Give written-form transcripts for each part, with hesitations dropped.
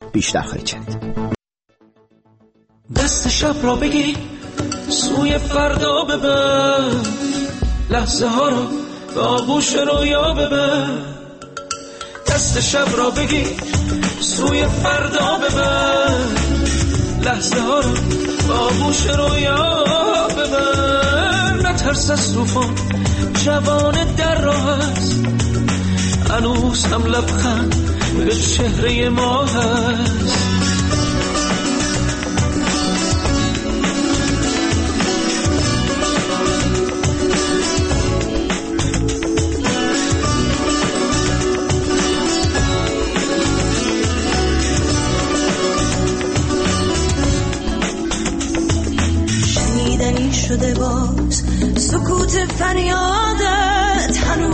بیشتر خواهید شنید. دست شب را بگی سوی فردا ببر، لحظه ها رو به آغوش رویا ببر. دست شب را بگی سوی فردا ببر، لحظه ها رو به آغوش رویا ببر. نترس از طوفان، جوان در راه است، هنوز هم لبخند به چهره ما هست. شنیدنی شده باز سکوت فریادت،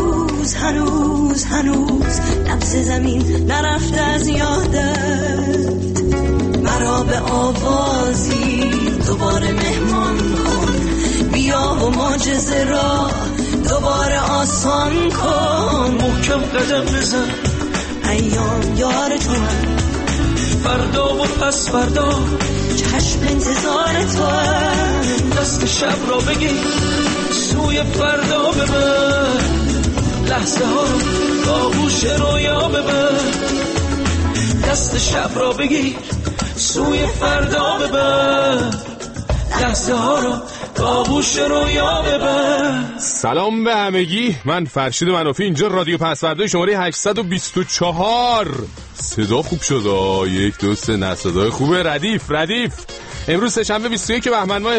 هنوز لمس زمین نرفته از یادت. مرا به آوازی دوباره مهمان کن، بیا و معجزه را دوباره آسان کن. محکم قدم بزن، ایام یار تو هم، فردا و پس فردا چشم انتظار تو هم. دست شب را بگی سوی فردا ببر، لحظه ها رو به آغوش رویا ببر. دست شب را بگیر سوی فردا ببر، لحظه ها رو به آغوش رویا ببر. سلام به همگی، من فرشید منافی، اینجا رادیو پسوردهای شماره 824. صدا خوب شد، 1 2 3 نه صدای خوبه، ردیف. امروز سه‌شنبه 21 بهمن ماه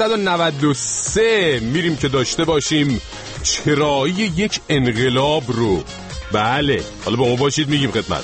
1393 میریم که داشته باشیم چرایی یک انقلاب رو. بله، حالا با ما باشید میگیم خدمت.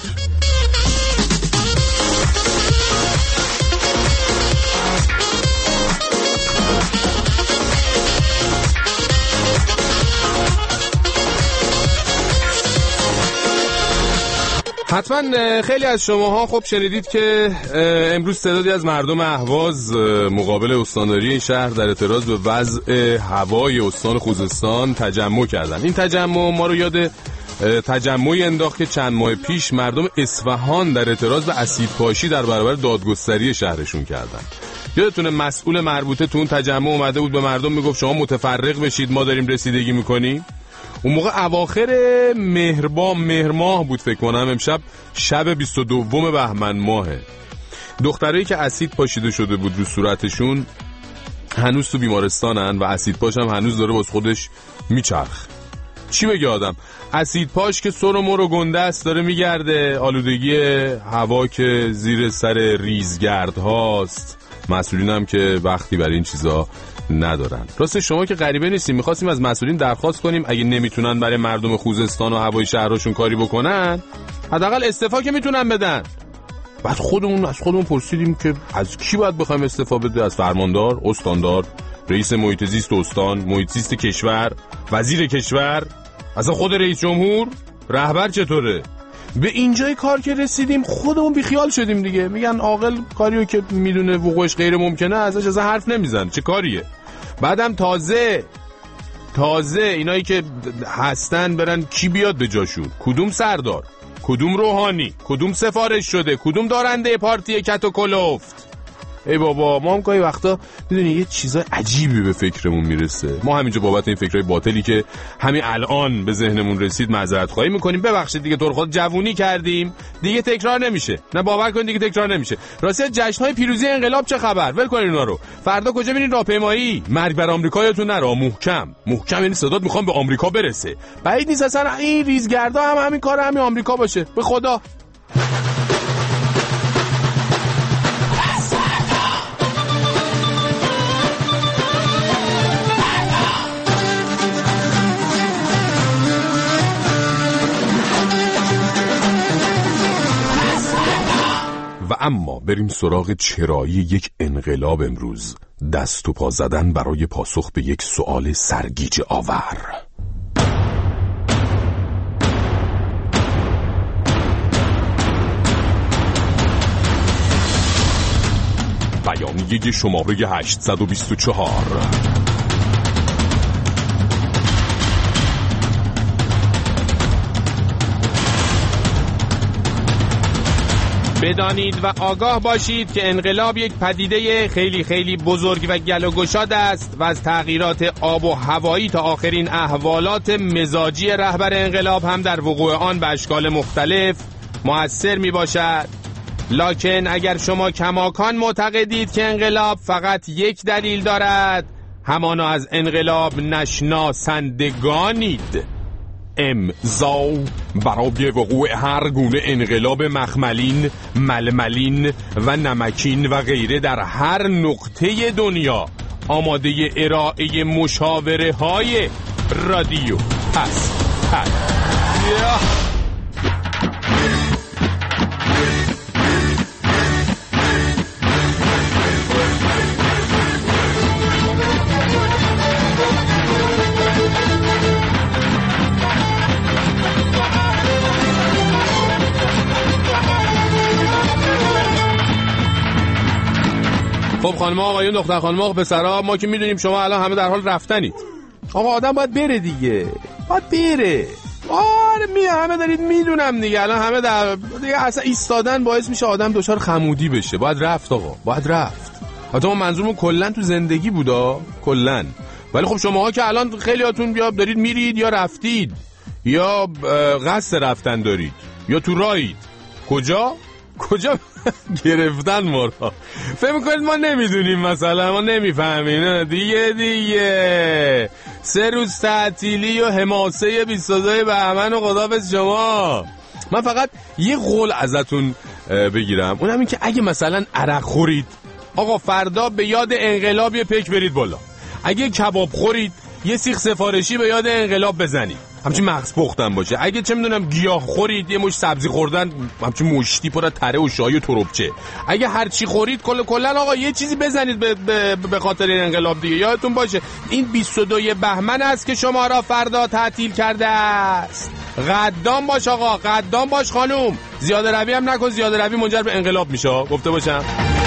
حتما خیلی از شماها خب شنیدید که امروز تعدادی از مردم اهواز مقابل استانداری این شهر در اعتراض به وضع هوای استان خوزستان تجمع کردن. این تجمع ما رو یاد تجمعی انداخت که چند ماه پیش مردم اصفهان در اعتراض به اسیدپاشی در برابر دادگستری شهرشون کردن. یادتونه مسئول مربوطه تو اون تجمع اومده بود به مردم میگفت شما متفرق بشید، ما داریم رسیدگی میکنیم. اون موقع اواخر مهر ماه بود فکر کنم، امشب شب 22 بهمن ماهه. دخترایی که اسید پاشیده شده بود رو صورتشون هنوز تو بیمارستانن و اسید پاش هم هنوز داره باز خودش میچرخ. چی بگه آدم؟ اسید پاش که سر و مر و گنده است داره میگرده، آلودگی هوا که زیر سر ریزگرد هاست، مسئولین هم که وقتی برای این چیزا ندارن. راست شما که غریبه نیستیم، میخواستیم از مسئولین درخواست کنیم اگه نمیتونن برای مردم خوزستان و هوای شهرشون کاری بکنن، حداقل استعفا که میتونن بدن. بعد از خودمون پرسیدیم که از کی باید بخوایم استعفا بده؟ از فرماندار، استاندار، رئیس محیط زیست استان، محیط زیست کشور، وزیر کشور، اصلا خود رئیس جمهور، رهبر چطوره؟ به اینجای کار که رسیدیم خودمون بیخیال شدیم دیگه. میگن عاقل کاریو که میدونه وقوعش غیر ممکنه ازش اصلا حرف نمیزن، چه کاریه؟ بعدم تازه اینایی که هستن برن کی بیاد به جاشون؟ کدوم سردار؟ کدوم روحانی؟ کدوم سفارش شده؟ کدوم دارنده پارتی کت و کلفت؟ ای بابا، ما هم گاهی وقتا میدونی یه چیزای عجیبی به فکرمون میرسه. ما همینجا بابت این فکرای باطلی که همین الان به ذهنمون رسید معذرت خواهی میکنیم. ببخشید دیگه، طور خود جوونی کردیم دیگه، تکرار نمیشه. نه باور کن دیگه تکرار نمیشه. راستی جشن‌های پیروزی انقلاب چه خبر؟ ول کنین اونا رو. فردا کجا میرین راهپیمایی؟ مرگ بر آمریکا یادتون نره، محکم یعنی صدات میخوام به آمریکا برسه. بعید نیست اصلا این ریزگردا هم همین کار همین آمریکا باشه. به خدا و اما بریم سراغ چرایی یک انقلاب امروز. دست و پا زدن برای پاسخ به یک سوال سرگیجه آور. بیانیه شماره 824. بدانید و آگاه باشید که انقلاب یک پدیده خیلی خیلی بزرگ و گل و گشاد است و از تغییرات آب و هوایی تا آخرین احوالات مزاجی رهبر انقلاب هم در وقوع آن به اشکال مختلف مؤثر می باشد. لکن اگر شما کماکان معتقدید که انقلاب فقط یک دلیل دارد، همانا از انقلاب نشناسندگانید. امضا برای وقوع هر گونه انقلاب مخملین، ململین و نمکین و غیره در هر نقطه دنیا. آماده ارائه مشاوره های رادیو پس خب خانم آقایون، دختر خانم آقا پسرا، ما که میدونیم شما الان همه در حال رفتنید. آقا آدم باید بره دیگه، باید بره. آره همه دارید میدونم دیگه، الان همه دیگه اصلا ایستادن باعث میشه آدم دچار خمودی بشه. باید رفت آقا، باید رفت. حتی ما منظورمون کلا تو زندگی بودا، کلا. ولی خب شماها که الان خیلیاتون یا دارید میرید یا رفتید یا قصد رفتن دارید یا تو راهید. کجا گرفتن ما را. فکر میکنید ما نمیدونیم، مثلا ما نمیفهمیم دیگه 3 روز تعطیلی و حماسه 22 بهمن و خداحافظ شما. من فقط یه قول ازتون بگیرم، اونم این که اگه مثلا عرق خورید آقا فردا به یاد انقلاب یه پک برید بالا. اگه کباب خورید یه سیخ سفارشی به یاد انقلاب بزنید، همچین مغز پختن باشه. اگه چه میدونم گیاه خورید یه مش سبزی خوردن، همچین مشتی پر از تره و شای و تربچه. اگه هر چی خورید کلا آقا یه چیزی بزنید به خاطر این انقلاب دیگه. یادتون باشه این 22 بهمن است که شما را فردا تعطیل کرده است. قدام باش آقا، قدام باش خانوم. زیاده روی هم نکن، زیاده روی منجر به انقلاب میشه، گفته باشم.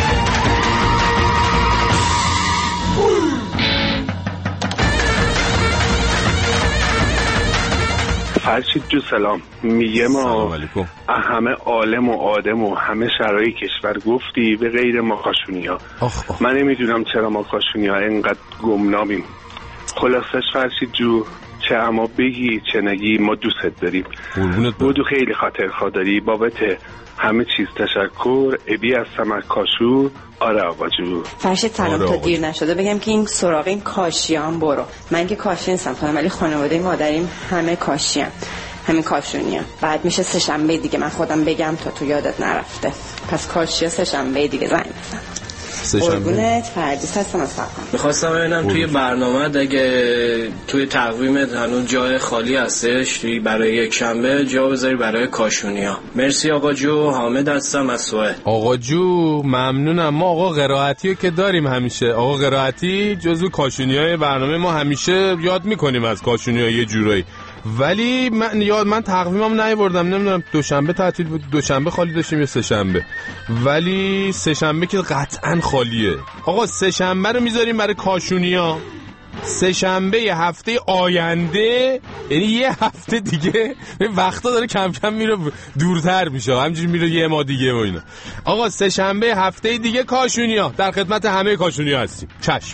فرشید جو سلام. میگه ما همه عالم و آدم و همه شرای کشور گفتی به غیر ما کاشونی ها. من نمیدونم چرا ما کاشونی ها اینقدر گمنامیم. خلاصش فرشید جو، چه اما بگی چه نگی ما دوست داریم. بودو خیلی خاطر خداری بابت همه چیز تشکر. ابی از سمر کاشو. آره آقا جو. فرشید سلام. تا دیر نشده بگم که این سراغ این کاشیان برو. من که کاشی نیستم ولی خانواده مادریم همه کاشیان، همین کاشونیان. بعد میشه 3 شنبه دیگه من خودم بگم تا تو یادت نرفته. پس کاشیا 3 شنبه دیگه زنگ بزن. قربونت. فردیس هستم از فرقان. میخواستم ببینم توی برنامه اگه توی تقویمت هنوز جای خالی هستش توی برای یک شنبه جا بذاری برای کاشونیا. مرسی آقا جو. حامد هستم از سوئد. آقا جو ممنونم. ما آقا قرائتی که داریم همیشه. آقا قرائتی جزو کاشونیای برنامه ما، همیشه یاد میکنیم از کاشونیا یه جورایی. ولی من تقویمم نیاوردم، نمیدونم دوشنبه تعطیل بود، دوشنبه خالی داشتیم یا سه شنبه. ولی سه شنبه که قطعا خالیه. آقا سه شنبه رو میذاریم برای کاشونیا. سه شنبه هفته آینده، یعنی یه هفته دیگه. وقتا داره کم کم میره دورتر میشه، همینجوری میره یه ماه دیگه و اینا. آقا سه شنبه هفته دیگه کاشونیا. در خدمت همه کاشونیا هستیم. چشم.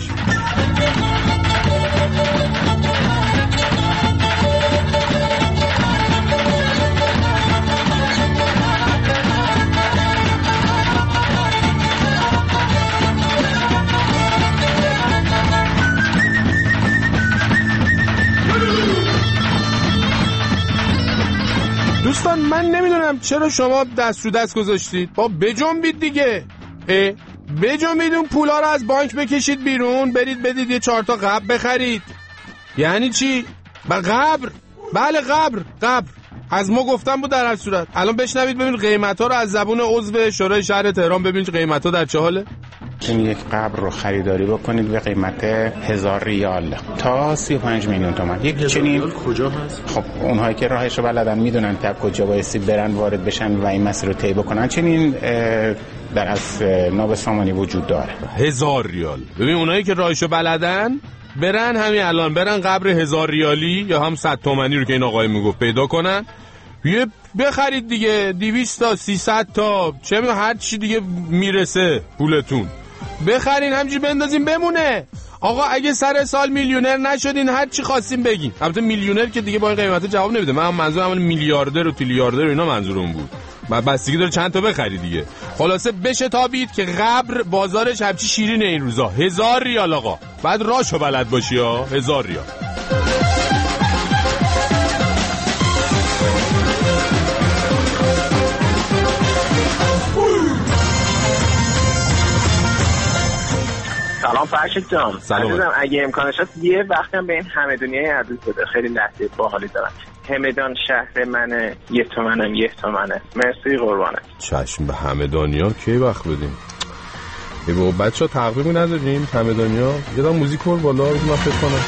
دوستان من نمیدونم چرا شما دست رو دست گذاشتید. با بجنبید دیگه. بجنبید اون پولا رو از بانک بکشید بیرون، برید بدید یه 4 تا قبر بخرید. یعنی چی؟ قبر. بله قبر. از ما گفتم بود در هر صورت. الان بشنوید ببینید قیمتا رو از زبون عضو شورای شهر تهران، ببینید قیمتا در چه حاله. این یک قبر رو خریداری بکنید به قیمت 1000 ریال تا 35 میلیون تومان. یک چنین کجا هست؟ خب اونهایی که راهش رو بلدن میدونن که کجا بایستی برن وارد بشن و این مسیر رو طی بکنن. چنین در از ناب سامانی وجود داره. 1000 ریال. ببین اونایی که راهش رو بلدن برن همین الان برن قبر 1000 ریالی یا هم 100 تومانی رو که این آقای میگفت پیدا کنن. بخرید دیگه، 200 تا 300 تا چه میدونم هر چی دیگه میرسه پولتون بخرین، همینجوری بندازین بمونه. آقا اگه سر سال میلیونر نشدین هر چی خواستین بگین. البته میلیونر که دیگه با این قیمت جواب نمیده. من منظورم همون میلیاردر و تریلیاردر و اینا منظورم بود. بستگی داره چند تا بخری دیگه. خلاصه بشه تابید که قبر بازارش همچی شیرینه این روزا. 1000 ریال آقا. بعد راشو بلد باشی ها. 1000 ریال. سلام فرشید جان. سلام. اگه امکانش هست یه وقتم به این همدانیای عزیز بده، خیلی لحظه باحالی دارن. همدان شهر منه، 1 تومنم 1 تومنه. مرسی قربانت. چشم. به همدانیا کی وقت بدیم؟ ای بابا بچه‌ها تقویمی نداریم همدانیا. یه دام موزیک کن بالا من فکر کنم.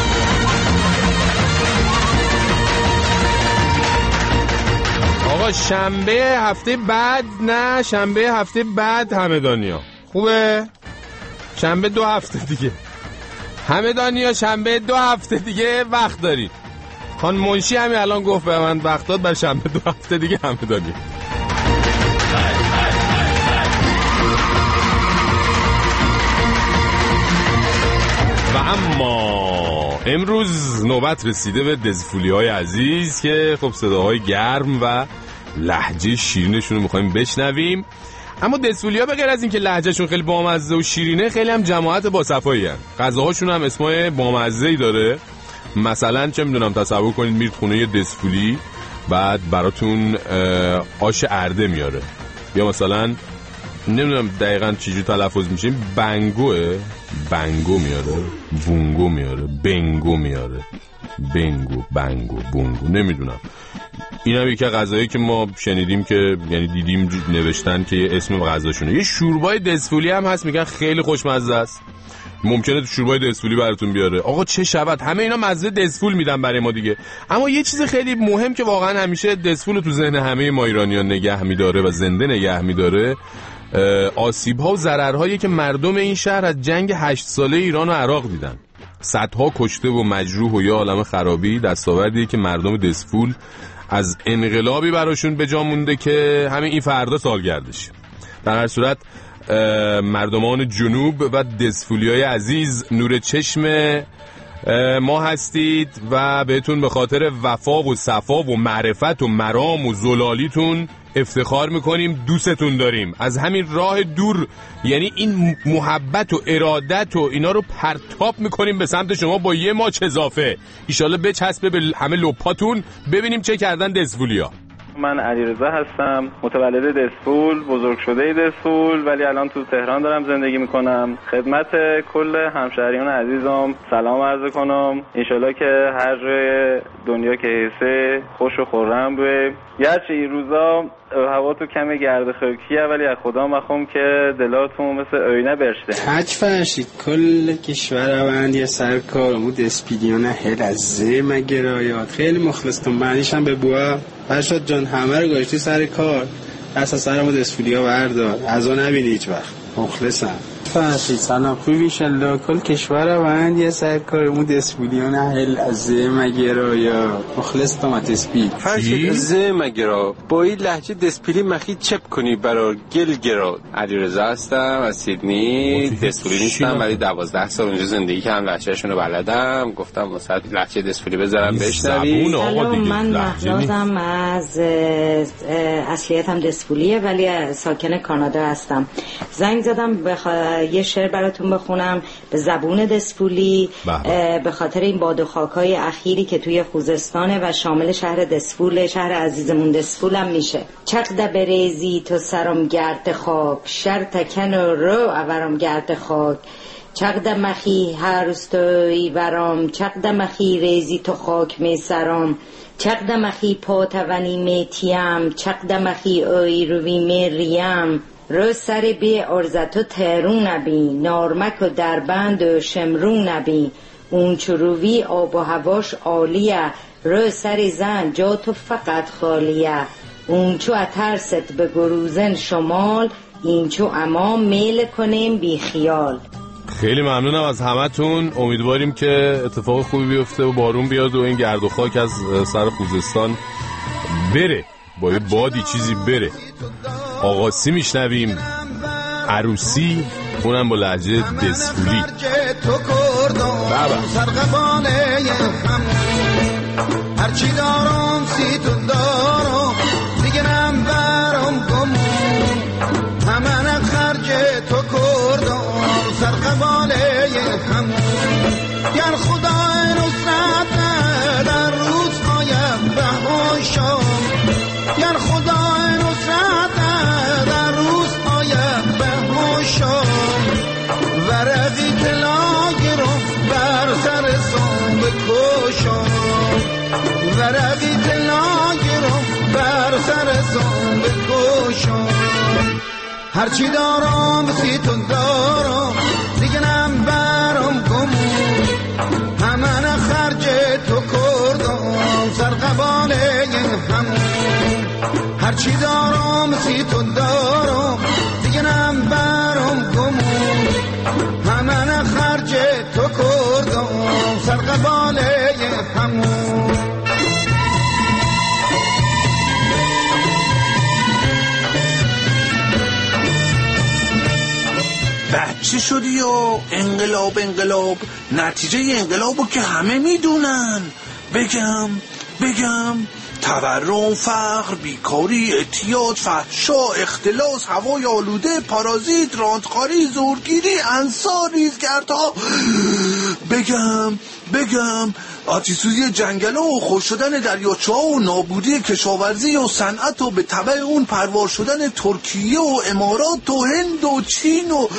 آقا شنبه هفته بعد، نه شنبه هفته بعد همدانیا. خوبه؟ شنبه 2 هفته دیگه همدانیا. شنبه 2 هفته دیگه وقت داری. خان منشی همین الان گفت به من وقت داد بر شنبه 2 هفته دیگه همدانیا. و اما امروز نوبت رسیده به دزفولی‌های عزیز که خب صداهای گرم و لهجه شیرینشون رو می‌خوایم بشنویم. اما دزفولیا به غیر از این که لهجهشون خیلی بامزه و شیرینه، خیلی هم جماعت باصفایی هستن. غذاهاشون هم اسمای بامزه‌ای داره. مثلا چه میدونم تصور کنید میرید خونه یه دزفولی بعد براتون آش ارده میاره، یا مثلا نمیدونم دقیقاً چجوری تلفظ میشه، بنگو میاره، بونگو میاره، بنگو میاره، بنگو بونگو نمیدونم. این هم یکی غذایی که ما شنیدیم که یعنی دیدیم نوشتن که اسم غذاشونه. یه شوربای دزفولی هم هست میگن خیلی خوشمزه است. ممکنه تو شوربای دزفولی براتون بیاره. آقا چه شود، همه اینا مزه دزفول میدن برای ما دیگه. اما یه چیز خیلی مهم که واقعا همیشه دزفول تو ذهن همه ما ایرانیان نگه میداره و زنده نگه میداره، آسیب‌ها و ضررهایی که مردم این شهر از جنگ 8 ساله ایران و عراق دیدن. صدها کشته و مجروح و یه عالمه خرابی، دستاوردیه که مردم دزفول از انقلابی براشون به جا مونده که همین این فردا سالگردش. در هر صورت مردمان جنوب و دزفولیای عزیز نور چشم ما هستید و بهتون به خاطر وفا و صفا و معرفت و مرام و زلالیتون افتخار میکنیم، دوستتون داریم. از همین راه دور یعنی این محبت و ارادت و اینا رو پرتاب میکنیم به سمت شما با یه ماچ اضافه. ایشالله بچسبه به همه لپاتون، ببینیم چه کردن دزفولیا. من علیرضا هستم، متولد دزفول، بزرگ شده دزفول، ولی الان تو تهران دارم زندگی میکنم. خدمت کل همشهریان عزیزم سلام عرض کنم. انشالله که هر جای دنیا که هسته خوش و خرم به. گرچه این روزا هوا تو کمی گرد خاکیه، ولی از خدا مخوام که دلاتون مثل آینه برشته. حج فرشید کل کشور بندی سرکار مود اسپیدیانه هل از زه مگرایات خیلی مخلصتون. معنیش هم به بوا فرشاد جان همه رو گاشتی سر کار، اصلا سرمو دسپولیا بردار، از آن نبینی هیچ وقت. مخلصم فرشید. سلام خوبی انشالله. کل کشور بندی سرکار مود اسپیدیانه هل از زه مگرایات. مخلص تومت اسپید فرشید. زه مگرا با این لهجه دسپیلی مخی چپ کنی برا گلگرا. علیرضا هستم از سیدنی، دسپولی نیستم ولی 12 سال اونجا زندگی کردم، لهجهشون رو بلدم. گفتم واسه لهجه دسپولی بذارم بشنوی. سلام، من مهنازم، از اصلیتم دسپولیه ولی ساکن کانادا هستم. زنگ زدم یه شعر براتون بخونم به زبون دسپولی به خاطر این باد و خاکای اخیری که توی خوزستانه و شامل شهر دسپول، شهر عزیزمون دسپول هم میشه. چقدر بریزی تو سرم گرد خاک، شر تکن و رو اورم گرد خاک. چقدر مخی هر روستوی ورام، چقدر مخی ریزی تو خاک می سرام. چقدر مخی پاتوانی میتیم، چقدر مخی اوی روی میریم. رو سر بی ارزتو تهرون نبی، نارمک و دربند و شمرون نبی. اون چروی آب و هواش عالیه، رو سر زن جا تو فقط خالیه. اون چو اترست به گروزن شمال، این چو اما میل کنیم بی خیال. خیلی ممنونم از همتون. امیدواریم که اتفاق خوبی بیفته و بارون بیاد و این گرد و خاک از سر خوزستان بره. با یه بادی چیزی بره. آقاسی میشنویم، عروسی، اونم با لهجه دسفولی. بابا هرچی دارم سی تو دارم دیگه نم برم گمون همه خرج تو کردم سرقباله همون گر خدای نصرت در روزهای بهاشم گر خدای نصرت در روزهای بهاشم ورقی طلا گرم بر سر سام بکشم ورقی طلا گرم بر سر سام بکشم هرچی دارم سی تو دارم دیگه نم برم گمون همه خرج تو کردم سرقباله همون هرچی دارم سی تو دارم دیگه نم برم گمون همه خرج تو کردم سرقباله همون چی شدی و انقلاب نتیجه انقلابو که همه میدونن. بگم تورم، فقر، بیکاری، اعتیاد، فحشا، اختلاس، هوای آلوده، پارازیت، راندخاری، زورگیری، انصار، ریزگردها. بگم آتش‌سوزی جنگل‌ها و خشک شدن دریاچه‌ها و نابودی کشاورزی و صنعت و به تبع اون پروار شدن ترکیه و امارات و هند و چین و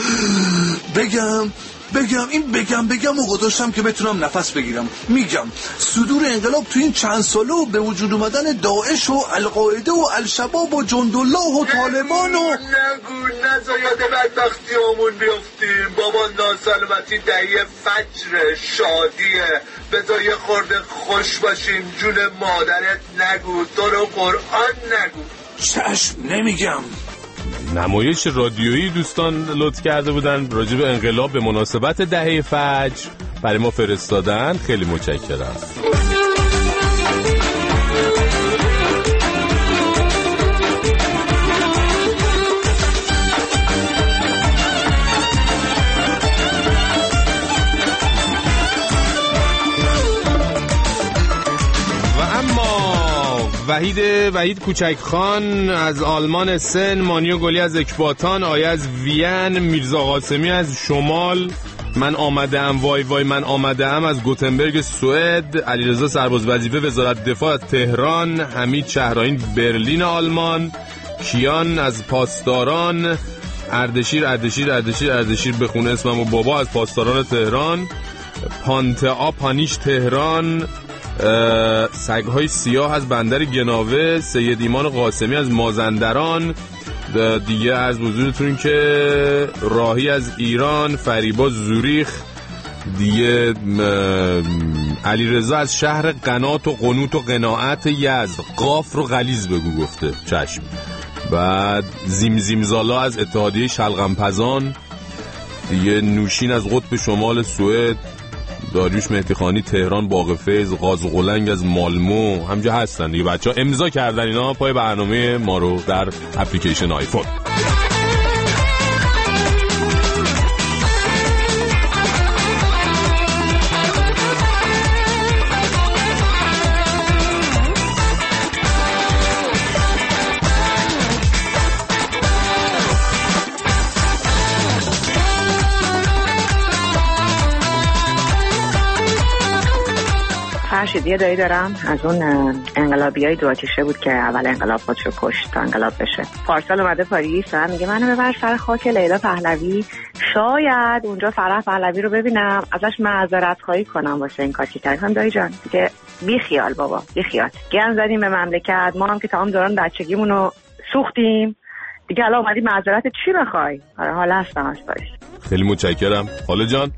بگم و گذاشتم که بتونم نفس بگیرم. میگم صدور انقلاب تو این چند ساله و به وجود اومدن داعش و القاعده و الشباب و جندالله و طالبان و نزا یاد بدبختی همون بیفتیم. بابا ناسلامتی دهیه فجر شادیه، بذار یه خورده خوش باشیم. جون مادرت نگو، تو رو قرآن نگو. چشم نمیگم. نمایش رادیویی دوستان لطف کرده بودن راجع به انقلاب به مناسبت دهه فجر برای ما فرستادن. خیلی متشکرم. وحید کوچک خان از آلمان، سن مانیو گلی از اکباتان، آیه از وین، میرزا قاسمی از شمال، من آمدم وای من آمدم از گوتنبرگ سوئد، علیرضا سرباز وظیفه وزارت دفاع از تهران، حمید شهرآیین برلین آلمان، کیان از پاسداران، اردشیر بخونه اسمم و بابا از پاسداران تهران، پانتئا پانیش تهران، سگهای سیاه از بندر گناوه، سید ایمان قاسمی از مازندران، دیگه از حضورتون که راهی از ایران، فریبا زوریخ، دیگه علیرضا از شهر قنات و قنوت و قناعت یزد، قاف رو غلیظ بگو گفته چشم. بعد زیمزالا از اتحادیه شلغمپزان، دیگه نوشین از قطب شمال سوئد، داریوش مهدیخانی تهران، باغفیض، قازقلنگ از مالمو، همجا هستن دیگه بچه‌ها امضا کردن اینا پای برنامه ما رو در اپلیکیشن آیفون. یه دایی دارم از اون انقلابیای دو آتیشه بود که اول انقلاب خودشو کشت تا انقلاب بشه. پارسال اومده پاریس و میگه منو ببر سر خاک لیلا پهلوی، شاید اونجا فرح پهلوی رو ببینم ازش معذرت خواهی کنم واسه این کاری که کردم. دایی جان دیگه بی خیال بابا، بی خیال. گند زدیم به مملکت، ما هم که تمام دوران بچگیمون رو سوختیم دیگه، الان اومدی معذرت چی بخوای؟ حالا هستم از پاریس. خیلی متشکرم. حالا جان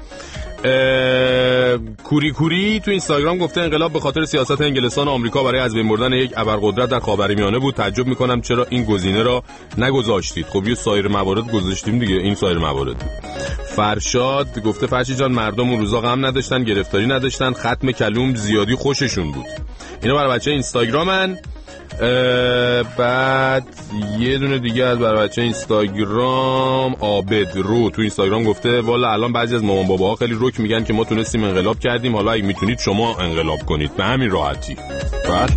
کوری تو اینستاگرام گفته انقلاب به خاطر سیاست انگلستان و آمریکا برای از بین بردن یک ابرقدرت در خاورمیانه بود. تعجب میکنم چرا این گزینه را نگذاشتید. خب یه سایر موارد گذاشتیم دیگه، این سایر موارد. فرشاد گفته فرشی جان مردم اون روزا غم نداشتن، گرفتاری نداشتن، ختم کلوم زیادی خوششون بود. اینا برای بچه اینستاگرامن. بعد یه دونه دیگه از برای بچه اینستاگرام عابد رو تو اینستاگرام گفته والا الان بعضی از مامان باباها خیلی رک میگن که ما تونستیم انقلاب کردیم، حالا اگه میتونید شما انقلاب کنید به همین راحتی. بعد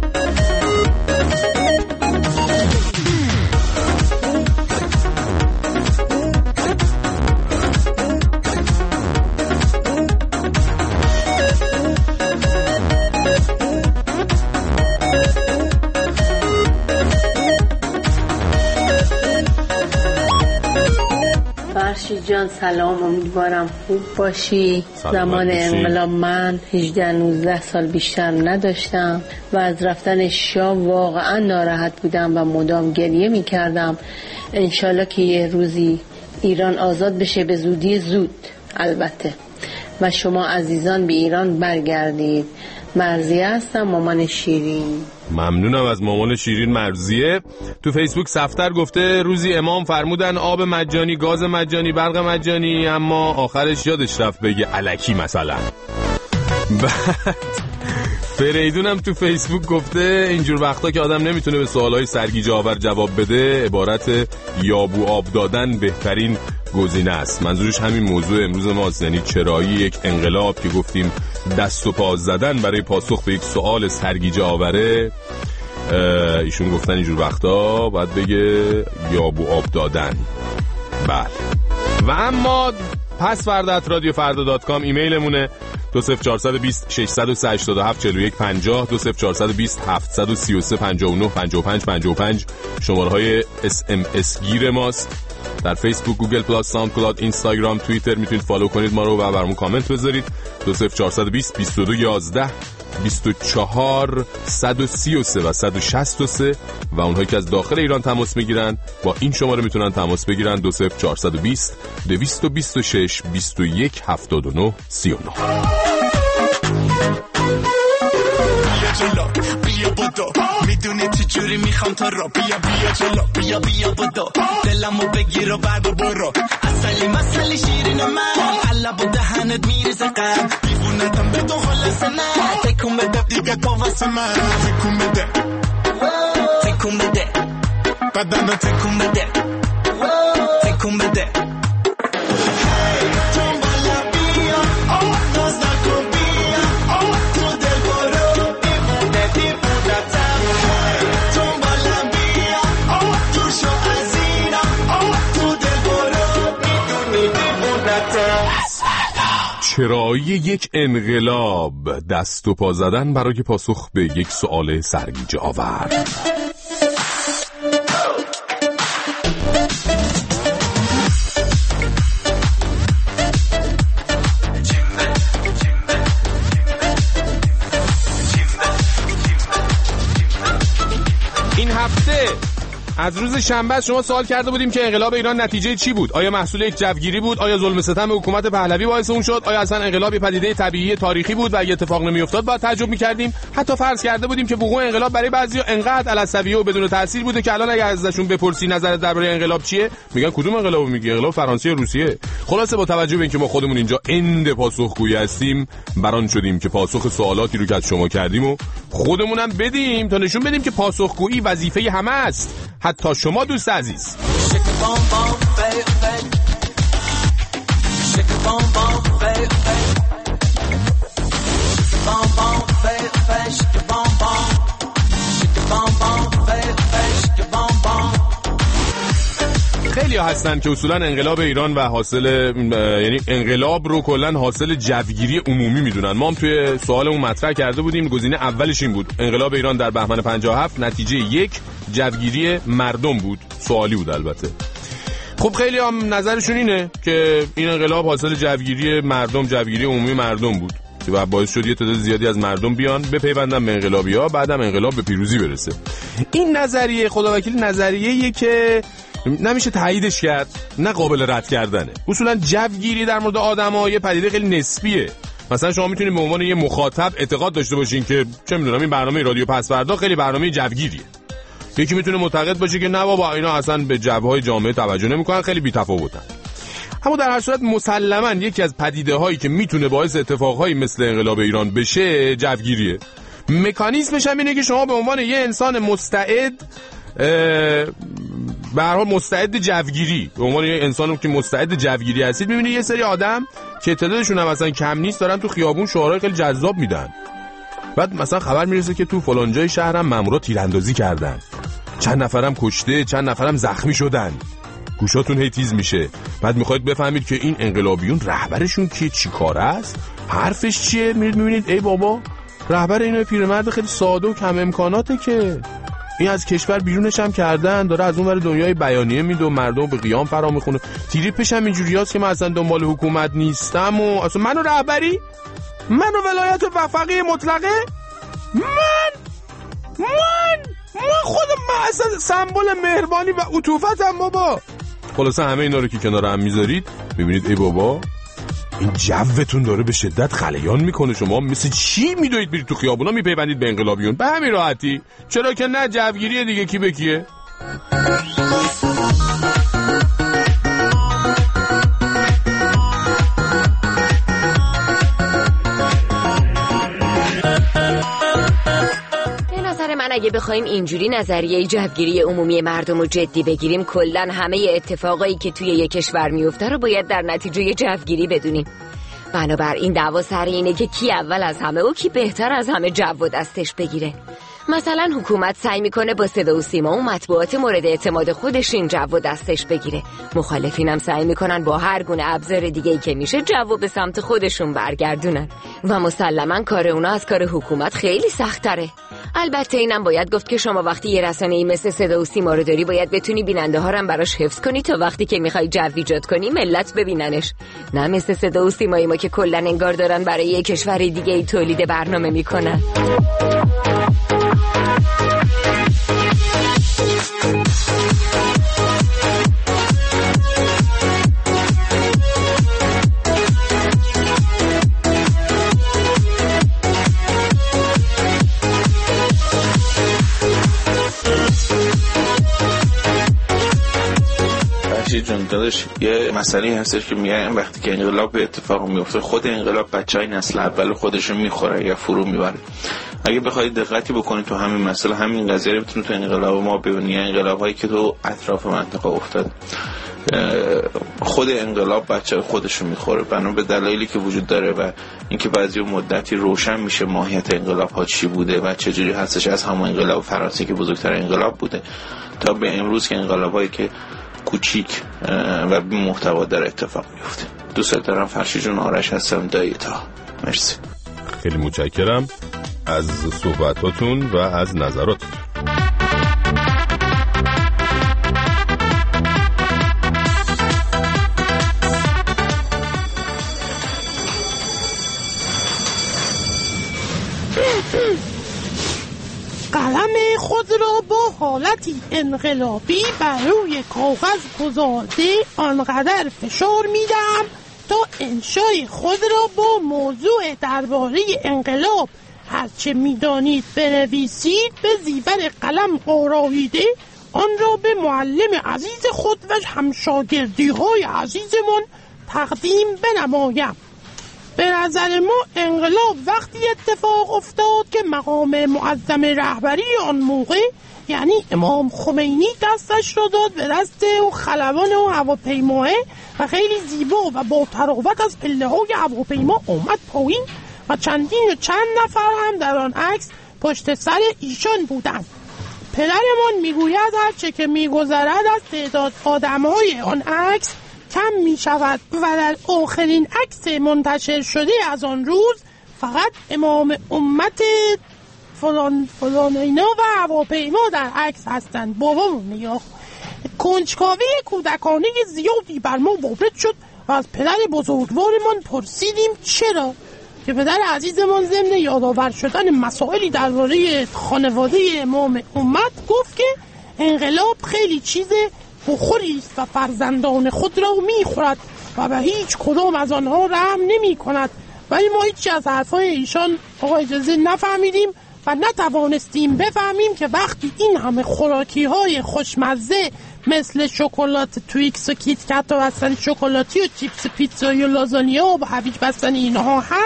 فرشید جان سلام، امیدوارم خوب باشی. زمان انقلاب من 18-19 سال بیشتر نداشتم و از رفتن شاه واقعا ناراحت بودم و مدام گریه می کردم. انشالله که یه روزی ایران آزاد بشه، به زودی زود البته، و شما عزیزان به ایران برگردید. مرضیه هستم، مامان شیرین. ممنونم از مامان شیرین مرضیه. تو فیسبوک صفتر گفته روزی امام فرمودن آب مجانی، گاز مجانی، برق مجانی، اما آخرش یادش رفت بگه الکی مثلا. بعد فریدونم تو فیسبوک گفته اینجور وقتا که آدم نمیتونه به سوالهای سرگیجه آور جواب بده، عبارت یابو آب دادن بهترین گزینه است. منظورش همین موضوع امروز ماست، یعنی چرایی یک انقلاب که گفتیم دست و پا زدن برای پاسخ به یک سوال سرگیجه آوره. ایشون گفتن اینجور وقتا باید بگه یابو آب دادن. بله. و اما پس فردا@radiofarda.com ایمیلمونه 20420 687 41 50 20420 733 59 55 55 شماره‌های SMS گیر ماست. در فیسبوک، گوگل پلاس، ساوند کلاود، اینستاگرام، توییتر میتونید فالو کنید ما رو و برامون کامنت بذارید. 20420 22 11 24 133 و 163 و اونهایی که از داخل ایران تماس میگیرن با این شماره میتونن تماس بگیرن 20420 226 21 79 39. بیا بدو میدونی چجوری میخوام تو رو، بیا جلو بیا بدو دلمو بگیر و بعد برو، اصلی مسئله شیرین من قلب و دهنت میریزه قلب، دیوونتم به تو خلاصه نه، تکون بده دیگه تو واسه من، تکون بده بدنو تکون بده تکون بده. چرایی یک انقلاب، دست و پا زدن برای پاسخ به یک سوال سرگیجه آور. این هفته از روز شنبه شما سوال کرده بودیم که انقلاب ایران نتیجه چی بود؟ آیا محصول یک جوگیری بود؟ آیا ظلم ستم حکومت پهلوی باعث اون شد؟ آیا اصلا انقلاب پدیده طبیعی تاریخی بود و اگه اتفاق نمیافتاد باید تعجب می‌کردیم؟ حتی فرض کرده بودیم که وقوع انقلاب برای بعضیا انقدر علسویه و بدون تاثیر بوده که الان اگه ازشون بپرسی نظرت درباره انقلاب چیه، میگن کدوم انقلابو میگی؟ انقلاب فرانسه یا روسیه؟ خلاصه با توجه به اینکه ما خودمون اینجا اند پاسخگویی هستیم، بران شدیم که پاسخ سوالاتی رو که از شما کردیم و خودمونم بدیم تا نشون بدیم که پاسخگویی وظیفه همه است، حتی شما دوست عزیز. خیلی هستن که اصولا انقلاب ایران و حاصل، یعنی انقلاب رو کلن حاصل جوگیری عمومی میدونن. ما هم توی سوالمون مطرح کرده بودیم گزینه اولش این بود انقلاب ایران در بهمن 57 نتیجه یک جوگیری مردم بود، سوالی بود البته. خب خیلی هم نظرشون اینه که این انقلاب حاصل جوگیری مردم، جوگیری عمومی مردم بود و باعث شد یه تعداد زیادی از مردم بیان بپیوندن به انقلابی‌ها، بعدم انقلاب به پیروزی برسه. این نظریه خداوکیلی نظریه‌ایه که نمیشه تاییدش کرد، نه قابل رد کردنه. اصولا جوگیری در مورد آدم‌ها یه پدیده خیلی نسبیه. مثلا شما میتونید به عنوان یه مخاطب اعتقاد داشته باشین که چه میدونم این برنامه رادیو پس فردا خیلی برنامه جوگیریه. یکی میتونه معتقد باشه که نه بابا اینا اصلا به جوهای جامعه توجه نمیکنن، خیلی بی‌تفاوتن. اما در هر صورت مسلماً یکی از پدیده‌هایی که میتونه باعث اتفاقهایی مثل انقلاب ایران بشه جوگیریه. مکانیزمش هم اینه که شما به عنوان یه انسان مستعد، به هر حال مستعد جوگیری، به عنوان یه انسانی که مستعد جوگیری هستید، می‌بینید یه سری آدم که تعدادشون هم مثلا کم نیست دارن تو خیابون شعارهای خیلی جذاب میدن. بعد مثلا خبر میرسه که تو فلان جای شهرم مامورا تیراندازی کردن، چند نفرم کشته، چند نفرم زخمی شدن. گوشاتون هی تیز میشه. بعد میخواید بفهمید که این انقلابیون رهبرشون کیه، چی کاره است، حرفش چیه. میبینید ای بابا، رهبر اینو پیرمرد خیلی ساده و کم امکاناته که این از کشور بیرونش هم کردن، داره از اون ور دنیای بیانیه میده و مردم به قیام فرا میخونه. تریپش هم اینجوریاست که من اصلا دنبال حکومت نیستم و اصلا منو رهبری، منو ولایت وفقی مطلقه، من خودم اصلا سمبل مهربانی و عطوفتم بابا. خلاصه همه اینا رو که کنار هم میذارید میبینید ای بابا، این جوتون داره به شدت خلیان میکنه. شما مثل چی میدوید برید تو خیابونا میپیوندید به انقلابیون به همین راحتی؟ چرا که نه، جوگیریه دیگه، کی به کیه. اگه بخوایم اینجوری نظریه جوگیری عمومی مردم رو جدی بگیریم، کلن همه اتفاقایی که توی یک کشور میفته رو باید در نتیجه جوگیری بدونیم. بنابراین دعوا سر اینه که کی اول از همه و کی بهتر از همه جو دستش بگیره. مثلا حکومت سعی میکنه با صدا و سیما و مطبوعات مورد اعتماد خودش این جو دستش بگیره. مخالفینم سعی میکنن با هر گونه ابزار دیگه‌ای که میشه جو به سمت خودشون برگردونن و مسلما کار اونا از کار حکومت خیلی سخت‌تره. البته اینم باید گفت که شما وقتی یه رسانه‌ای مثل صدا و سیما رو داری باید بتونی بیننده ها رو هم براش حفظ کنی تا وقتی که میخوای جو ایجاد کنی ملت ببیننش، نه مثل صدا و سیمای ما که کلا انگار دارن برای یه کشور دیگه‌ای تولید برنامه میکنن. جون داداش، یه مسئله هستش که میگن وقتی که انقلاب به اتفاق میفته خود انقلاب بچهای نسل اول خودشون میخوره یا فرو میبره. اگه بخواید دقتی بکنید تو همین مسئله، همین قضیه رو میتونید تو انقلاب ما ببینید، انقلابایی که تو اطراف منطقه افتاد خود انقلاب بچه خودشون میخوره، بنا به دلایلی که وجود داره و اینکه بعضی مدتی روشن میشه ماهیت انقلاب ها چی بوده و چجوری هستش، از همون انقلاب فرانسه که بزرگتر انقلاب بوده تا به امروز که انقلابایی که کوچیک و بی محتوا در اتفاق میفته. دوست دارم. فرشی جون، آرش هستم، دایتا. مرسی، خیلی متشکرم از صحبتاتون و از نظراتتون. قلم خود را با حالتی انقلابی بر روی کاغذ گذارده آنقدر فشار میدم تا انشای خود را با موضوع درباره انقلاب هرچه میدانید بنویسید به زیور قلم آراییده آن را به معلم عزیز خود و همشاگردی های عزیزمان تقدیم بنمایم. به نظر ما انقلاب وقتی اتفاق افتاد که مقام معظم رهبری آن موقع یعنی امام خمینی دستش را داد به دست و خلبان و هواپیماه و خیلی زیبا و با تراوت از پله های هواپیما آمد پایین و چند نفر هم در آن عکس پشت سر ایشان بودند. پدرمان میگوید هرچه که میگذرد از تعداد آدمهای آن عکس کم می شود و در آخرین عکس منتشر شده از آن روز فقط امام امت فلان اینا و هواپیما در عکس هستند. بابامون نگاه، کنجکاوی کودکانه زیادی بر ما وارد شد و از پدر بزرگوارمان پرسیدیم چرا، که پدر عزیزمان ضمن یادآور شدن مسائلی درباره خانواده امام امت گفت که انقلاب خیلی چیز بخوری است و فرزندان خود را میخورد و به هیچ کدام از آنها رحم نمی کند. ولی ما هیچی از حرفای ایشان آقا اجازه نفهمیدیم و نتوانستیم بفهمیم که وقتی این همه خوراکی های خوشمزه مثل شکلات تویکس و کیت کت و بستنی شکلاتی و چیپس پیتزایی و لازانیا و هویج بستنی اینها هست،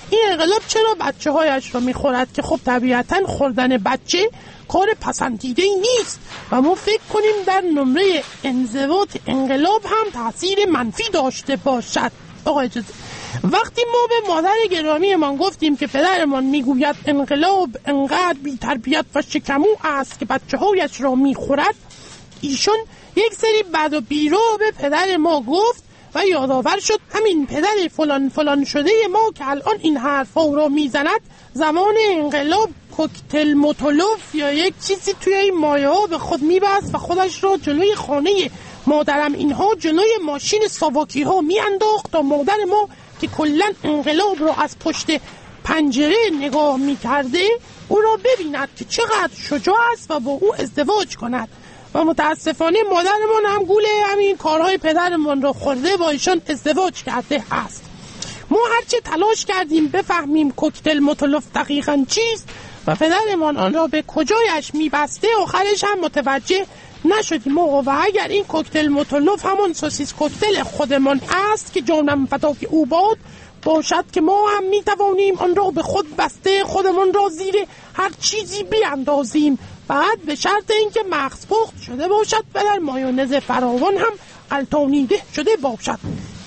این انقلاب چرا بچه هایش را میخورد که خب طبیعتا خوردن بچه کار پسندیده نیست و ما فکر کنیم در نمره انضباط انقلاب هم تاثیر منفی داشته باشد. آقا اجازه، وقتی ما به مادر گرامیمان گفتیم که پدرمان میگوید انقلاب انقدر بی تربیت و شکمو است که بچه هایش را میخورد، ایشون یک سری بد و بیرا به پدر ما گفت و یادآور شد همین پدر فلان فلان شده ما که الان این حرفا را میزند زمان انقلاب کوکتل متلوف یا یک چیزی توی این مایه ها به خود میبست و خودش را جلوی خانه مادرم اینها جلوی ماشین ساواکی ها میانداخت تا مادر ما که کلن انقلاب را از پشت پنجره نگاه میکرده او را ببیند که چقدر شجاع است و با او ازدواج کند. و متاسفانه مادرمان هم گول همین کارهای پدرمان را خورده با ایشان ازدواج کرده است. ما هرچه تلاش کردیم بفهمیم کوکتل متلوف دقیقاً چیست و پدرمان آن را به کجایش میبسته آخرش هم متوجه نشدیم. و اگر این کوکتل متلوف همون سوسیس کوکتل خودمان است که جانم فدای او باد باشد که ما هم میتوانیم آن را به خود بسته خودمان را زیر هر چیزی بیاندازیم، بعد به شرط اینکه مغز پخت شده باشد و در مایونز فراوان هم غلطانیده شده باشد.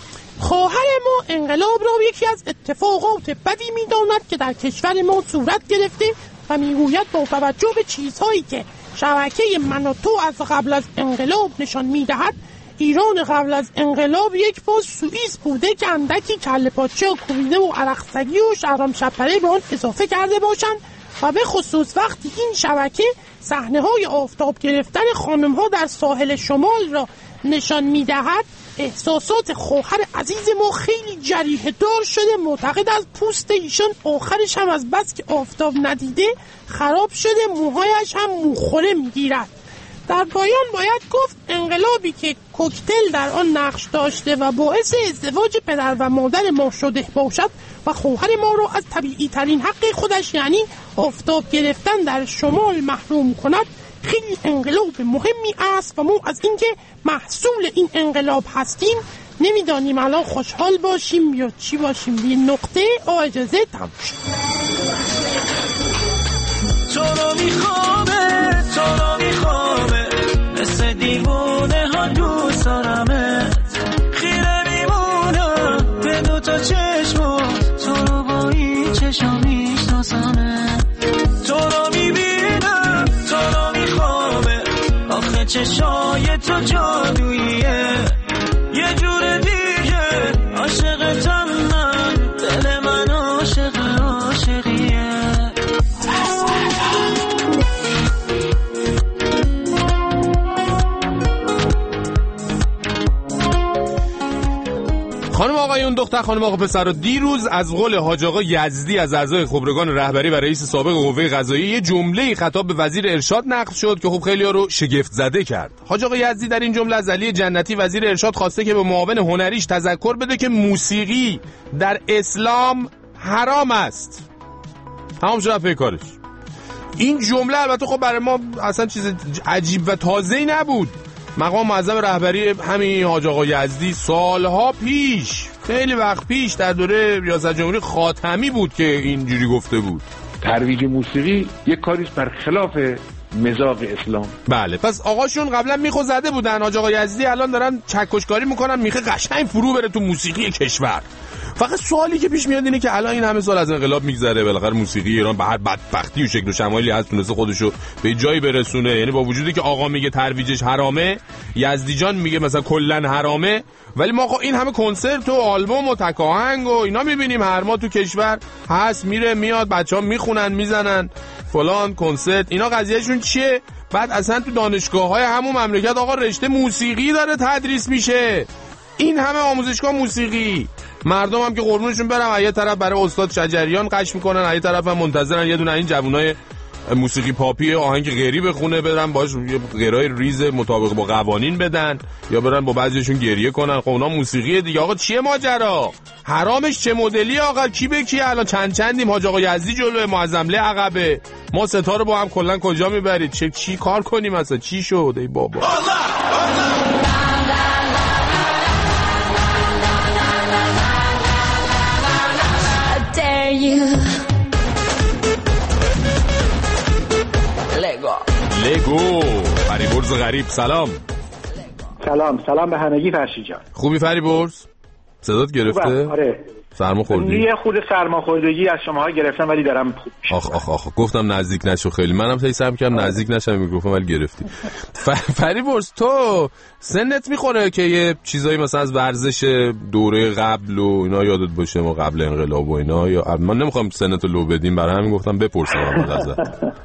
خواهر ما انقلاب را یکی از اتفاقات بدی می‌داند که در کشور ما صورت گرفته و میگوید با توجه به چیزهایی که شبکه من و تو از قبل از انقلاب نشان میدهد ایران قبل از انقلاب یک باز سوئیس بوده که اندکی کله پاچه و کوبیده و عرقسگی و شهرام شپره به آن اضافه کرده باشند و به خصوص وقتی این شبکه صحنه‌های آفتاب گرفتن خانم‌ها در ساحل شمال را نشان می‌دهد احساسات خواهر عزیز ما خیلی جریحه دار شده. معتقد از پوست ایشان آخرش هم از بس که آفتاب ندیده خراب شده، موهایش هم موخوره می‌گیرد. در پایان باید گفت انقلابی که کوکتل در آن نقش داشته و باعث ازدواج پدر و مادر ما شده باشد و خواهر ما را از طبیعی ترین حق خودش یعنی آفتاب گرفتن در شمال محروم کند خیلی انقلاب مهمی است و ما از اینکه محصول این انقلاب هستیم نمیدانیم الان خوشحال باشیم یا چی باشیم. به نقطه اجازه تمام شد. تو رو میخوامه مثل دیوونه ها دوست دارمت، خیره میمونم به دوتا چشمات، تو رو با این چشم میشناسمت، تو رو میبینم تو رو میخوامه، آخه چشای تو جادوییه، یه جور دیگه عاشقتم من، دل من عاشقیه. خانم آقایون، دختر خانم آقا پسر، دیروز از قول حاج آقا یزدی از اعضای خبرگان رهبری و رئیس سابق قوه قضاییه یه جمله خطاب به وزیر ارشاد نقل شد که خب خیلی‌ها رو شگفت زده کرد. حاج آقا یزدی در این جمله از علی جنتی وزیر ارشاد خواسته که به معاون هنریش تذکر بده که موسیقی در اسلام حرام است. تمام شد پی کارش. این جمله البته خب برای ما اصلا چیز عجیب و تازه‌ای نبود. مقام معظم رهبری همین حاج آقا یزدی سالها پیش، خیلی وقت پیش در دوره ریاست جمهوری خاتمی بود که اینجوری گفته بود ترویج موسیقی یک کاریست برخلاف مزاج اسلام. بله، پس آقاشون قبلا میخو زده بودن، حاج آقا یزدی الان دارن چکشکاری میکنن میخه قشنگ فرو بره تو موسیقی کشور. فقط سوالی که پیش میاد اینه که الان این همه سال از انقلاب میگذره، بالاخره موسیقی ایران به هر بدبختی و شکل و شمایلی هست تونسته خودشو به جایی برسونه. یعنی با وجودی که آقا میگه ترویجش حرامه، یزدی جان میگه مثلا کلا حرامه، ولی ما این همه کنسرت و آلبوم و تکاهنگ و اینا میبینیم هر ماه تو کشور هست، میره میاد، بچه‌ها میخونن میزنن فلان کنسرت. اینا قضیهشون چیه؟ بعد اصلا تو دانشگاه‌های همون مملکت آقا رشته موسیقی داره تدریس میشه، این همه آموزشگاه موسیقی. مردم هم که قربونشون برم یه طرف برای استاد شجریان قش میکنن، یه طرف هم منتظرن یه دونه این جوونای موسیقی پاپی آهنگ غیری بخونه برن باش غیرای ریز مطابق با قوانین بدن یا برن با بعضیشون گریه کنن. خب اونا موسیقی دیگه. آقا چیه ماجرا؟ حرامش چه مدلی آقا؟ کی به کی؟ الان چندیم حاج آقا یزدی جلوی معظمله عقبه، ما ستا رو با هم کلا کجا میبرید؟ چی کار کنیم اصلا؟ چی شد ای بابا؟ فریبرز غریب. سلام به همگی. فرشید جان خوبی فریبرز؟ صدات گرفته؟ آره سرما خوردی؟ یه خود سرماخوردگی از شماها گرفتم ولی دارم خوب میشم. آخ گفتم نزدیک نشو خیلی. منم تا سعی می‌کردم نزدیک نشم میکروفون ولی گرفتی. فریبرز تو سنت میخوره که یه چیزایی مثلا از ورزش دوره قبل و اینا یادت باشه ما قبل انقلاب و اینا؟ یا من نمیخوام سنتو لو بدیم برای همین گفتم بپرسم ازت.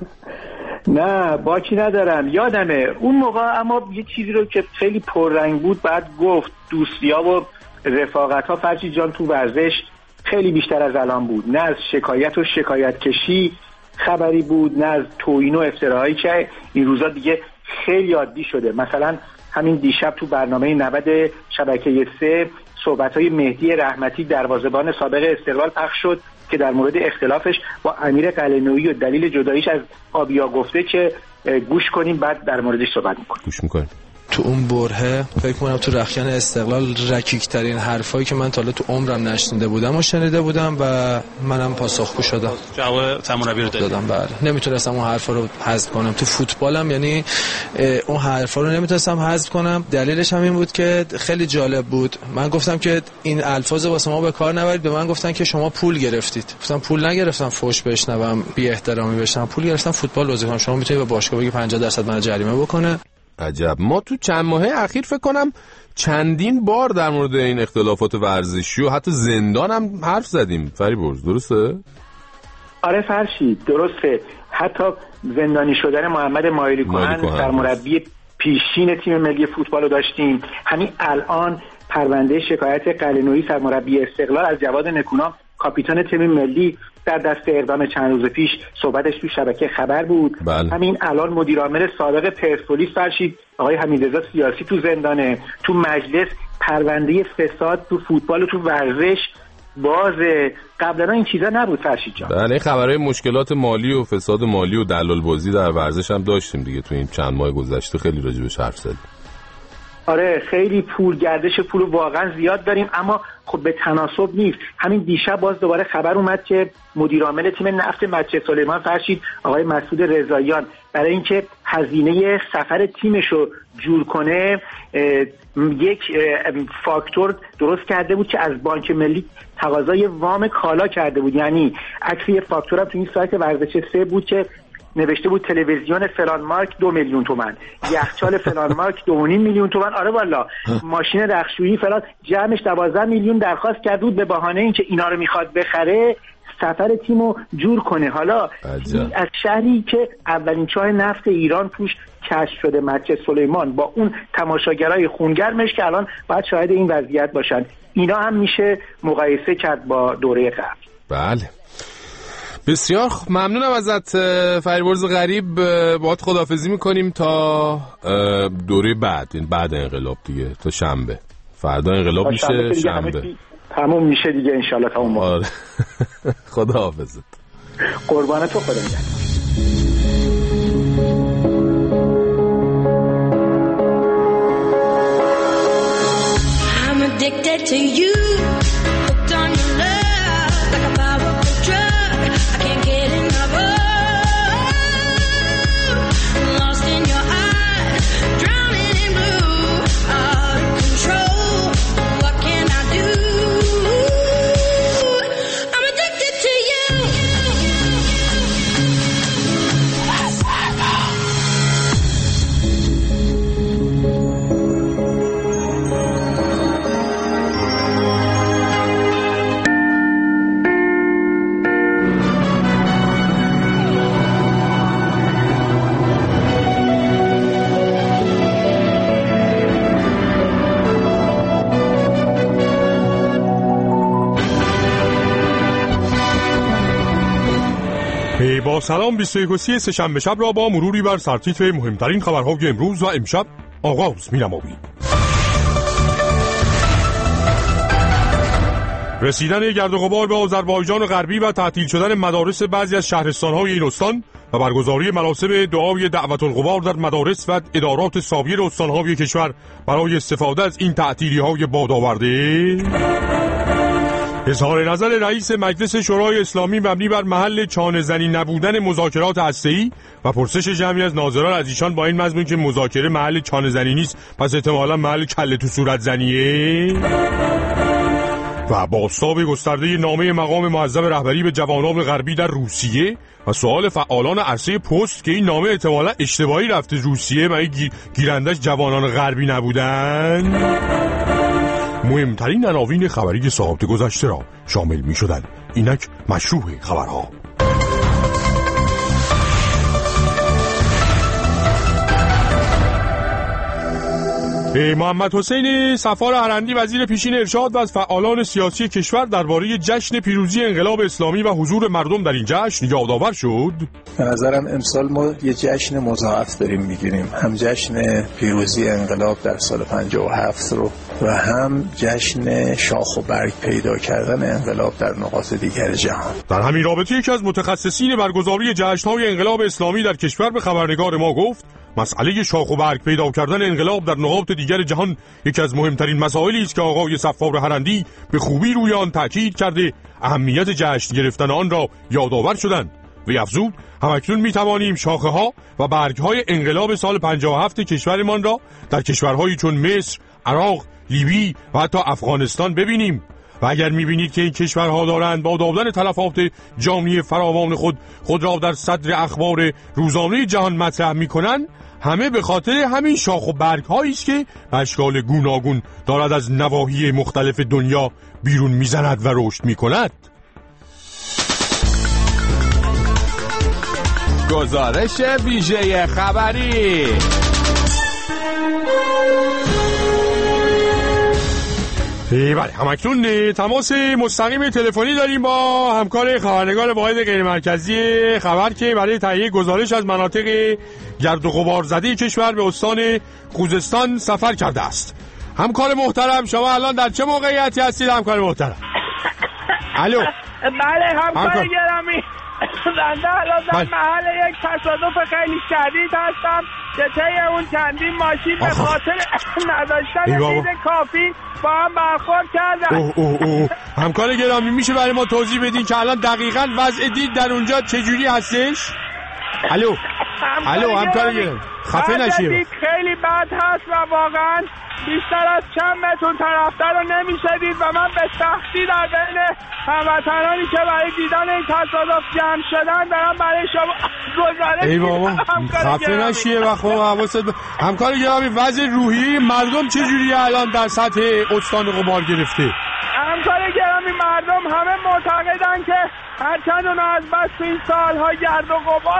نه باکی ندارم یادمه اون موقع، اما یه چیزی رو که خیلی پررنگ بود بعد گفت دوستی‌ها و رفاقت‌ها فرشید جان تو ورزش خیلی بیشتر از الان بود. نه از شکایت و شکایت کشی خبری بود، نه از توهین و افتراهایی که این روزا دیگه خیلی عادی شده. مثلا همین دیشب تو برنامه 90 شبکه 3 صحبت‌های مهدی رحمتی دروازه‌بان سابق استقلال پخش شد که در مورد اختلافش با امیر قلعه‌نویی و دلیل جداییش از آبیا گفته که گوش کنیم بعد در موردش صحبت می‌کنیم. گوش می‌کنیم. تو اون برهه فکر کنم تو رخکن استقلال رکیک‌ترین حرفایی که من تا حالا تو عمرم نشنیده بودم و شنیده بودم و منم پاسخگو شدم. جواب سرمربی رو دادم. بله. نمیتونستم اون حرفا رو حذف کنم. تو فوتبالم یعنی اون حرفا رو نمیتونستم حذف کنم. دلیلش هم این بود که خیلی جالب بود. من گفتم که این الفاظ واسه ما به کار نبرید. به من گفتن که شما پول گرفتید. گفتم پول نگرفتم فوش بشنوم، بی احترامی بشم. پول گرفتم فوتبال بازی کنم. شما میتونید به باشگاه بگی 50% من جریمه بکنه. عجب. ما تو چند ماه اخیر فکر کنم چندین بار در مورد این اختلافات ورزشی و حتی زندان هم حرف زدیم فریبرز، درسته؟ آره فرشید درسته. حتی زندانی شدن محمد مایلی کوهن سرمربی پیشین تیم ملی فوتبال رو داشتیم. همین الان پرونده شکایت قلعه‌نویی سرمربی استقلال از جواد نکونام کاپیتان تیم ملی در دست اقدام چند روز پیش صحبتش تو شبکه خبر بود. بله. همین الان مدیرعامل سابق پرسپولیس فرشید آقای حمیدرضا سیاسی تو زندانه. تو مجلس پرونده فساد تو فوتبال و تو ورزش بازه. قبلا این چیزا نبود فرشید جان. بله خبرهای مشکلات مالی و فساد مالی و دلال بازی در ورزش هم داشتیم دیگه تو این چند ماه گذشته، خیلی راجبش حرف زدیم. آره خیلی گردش پول واقعا زیاد داریم اما خب به تناسب نیست. همین دیشب باز دوباره خبر اومد که مدیرعامل تیم نفت مسجد سلیمان فرشید آقای مسعود رضاییان برای اینکه هزینه سفر تیمش رو جور کنه یک فاکتور درست کرده بود که از بانک ملی تقاضای وام کالا کرده بود. یعنی عکس یه فاکتور هم تو این سایت ورزش 3 بود که نوشته بود تلویزیون فلان مارک 2 میلیون تومان، یخچال فلان مارک 2.5 میلیون تومان. آره والا ماشین رختشویی فلان جمعش 12 میلیون درخواست کرده بود به بهانه اینکه اینا رو میخواد بخره سفر تیمو جور کنه. حالا از شهری که اولین چاه نفت ایران توش کشف شده مسجد سلیمان با اون تماشاگرای خونگرمش که الان باید شاهد این وضعیت باشن، اینا هم میشه مقایسه کرد با دوره قبل. بله بسیار ممنونم ازت فریبرز غریب. باهات خداحافظی میکنیم تا دوره بعد، این بعد انقلاب دیگه، تا شنبه. فردا انقلاب میشه، شنبه تموم میشه دیگه انشالله تا اون موقع. خداحافظت. قربان تو، خدا نگهدار. I'm addicted to you, hooked on your love, like a powerful drug, I can't get enough of, lost in your eyes, drowning in blue, out of control, what can I do, I'm addicted to you. با سلام 21 سه‌شنبه شب را با مروری بر سرتیتر مهمترین خبرهای امروز و امشب آغاز می‌نماییم. رسیدن گرد و غبار به آذربایجان غربی و تعطیل شدن مدارس بعضی از شهرستان‌های این استان و برگزاری مراسم دعای دعوت الغبار در مدارس و ادارات سایر استان‌های کشور برای استفاده از این تعطیلی‌های بادآورده اظهار نظر رئیس مجلس شورای اسلامی مبنی بر محل چانه‌زنی نبودن مذاکرات هسته‌ای و پرسش جمعی از ناظران از ایشان با این مضمون که مذاکره محل چانه‌زنی نیست پس احتمالاً محل کله تو صورت زنیه. و بازتاب گسترده نامه مقام معظم رهبری به جوانان غربی در روسیه و سوال فعالان عرصه پست که این نامه احتمالاً اشتباهی رفته روسیه و گیرندش جوانان غربی نبودن. مهمترین عناوین خبری ساعت گذشته را شامل می شدن. اینک مشروع خبرها. محمد حسین صفار هرندی وزیر پیشین ارشاد و از فعالان سیاسی کشور درباره جشن پیروزی انقلاب اسلامی و حضور مردم در این جشن یادآور شد. به نظرم امسال ما یه جشن مضاعف داریم میگیریم، هم جشن پیروزی انقلاب در سال 57 رو و هم جشن شاخ و برگ پیدا کردن انقلاب در نقاط دیگر جهان. در همین رابطه یکی از متخصصین برگزاری جشن‌های انقلاب اسلامی در کشور به خبرنگار ما گفت مسئله شاخ و برگ پیدا کردن انقلاب در نقاط دیگر جهان یکی از مهمترین مسائلی است که آقای صفار هرندی به خوبی روی آن تاکید کرده اهمیت جشن گرفتن آن را یادآور شدند. و افزود همکنون میتوانیم شاخه ها و برگ های انقلاب سال 57 کشورمان را در کشورهایی چون مصر، عراق، لیبی و حتی افغانستان ببینیم. و اگر میبینید که این کشورها دارند با دادن تلفات جامعه فراوان خود را در صدر اخبار روزانه جهان مطرح میکنند، همه به خاطر همین شاخ و برگ هایی است که به اشکال گوناگون دارد از نواحی مختلف دنیا بیرون میزند و رشد میکند. گزارش ویژه خبری. بله، همکنون تماس مستقیم تلفنی داریم با همکار خبرنگار واحد غیر مرکزی خبر که برای تهیه گزارش از مناطق گرد و غبار زده کشور به استان خوزستان سفر کرده است. همکار محترم، شما الان در چه موقعیتی هستید همکار محترم؟ الو. بله همکار گرامی، بنده الان در محل یک تصادف خیلی شدید هستم که طی اون چندین ماشین به خاطر نداشتن دید کافی با هم برخورد کردن. همکار گرامی، میشه برای ما توضیح بدین که الان دقیقاً وضع دید در اونجا چجوری هستش؟ الو همکار گرامی، خفه نشید. خیلی بد هست و واقعاً بیشتر از چند متر طرفدار رو نمیشدید و من به سختی در بین هموطنانی که برای دیدن این تصادف جمع شدن دارم برای شما گزارش ای بابا خفه نشیه و خب حواست همکار گرامی، وضع روحی مردم چجوریه الان در سطح استان غبار گرفته؟ همکار گرامی، مردم همه معتقدن که هرچند اونا از بس این سالها گرد و غبار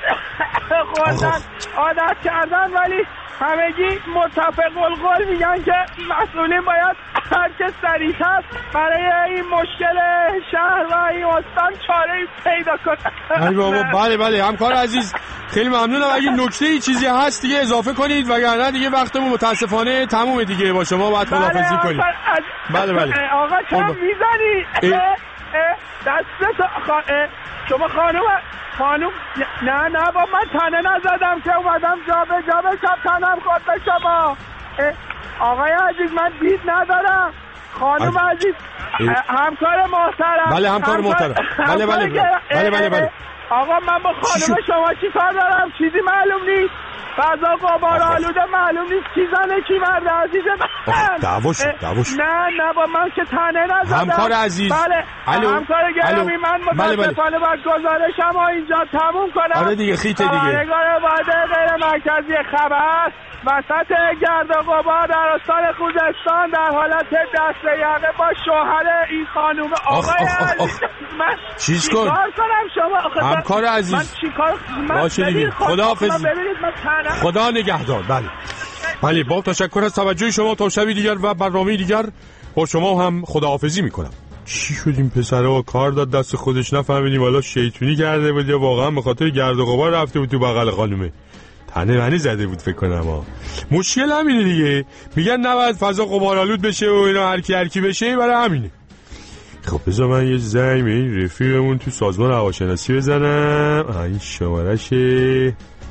خوردن عادت کردن، ولی همگی متفق القول میگن که مسئولین باید هر چه سریعتر برای این مشکل شهر و این استان چاره‌ای پیدا کنن. ای بابا بله همکار عزیز، خیلی ممنونم. اگه نکته‌ای چیزی هست دیگه اضافه کنید وگرنه دیگه وقتمون متاسفانه تمومه دیگه، با شما باید خداحافظی کنیم. بله آقا چرا میزنی؟ دستت شما خانوم نه با من تنه نزدم که اومدم جا بشم تنم خود به شما. آقای عزیز من دید بله خانم عزیز، همکار محترم. بله همکار محترم. بله. آقا من با خانم شما چی کار دارم؟ چیزی معلوم نیست. فضا غبار آلوده معلوم نیست کی زنه کی مرده عزیز من. دعوا شد. نه با من که تنه نزدم. همکار عزیز. بله. همکار گرامی من متاسفانه باید گزارشم اینجا تموم کنم. آره دیگه خیته دیگه. خبرنگار واحد غیر مرکزی خبر وسط گرد و غبار در استان خوزستان در حالت دست به یقه با شوهر این خانوم. آقای عزیز من چیز کن شما همکار عزیز من چیکار باشه دیگه. خداحافظ. خدا نگهدار. بله با تشکر از توجه شما. تا شبی دیگر و برنامه دیگر با شما هم خداحافظی میکنم. چی شد این پسرها؟ کار داد دست خودش نفهمیدیم والا شیطونی کرده بود یا واقعا به خاطر گرد و غبار رفته بود تو بغل خانومه تنه زده بود فکر کنم. مشکل همینه دیگه، میگن نباید فضا غبارآلود بشه و اینا هر کی بشه، برای همینه. خب بذار من یه زنگ به این رفیقمون تو سازمان هواشناسی بزنم. این شمارشه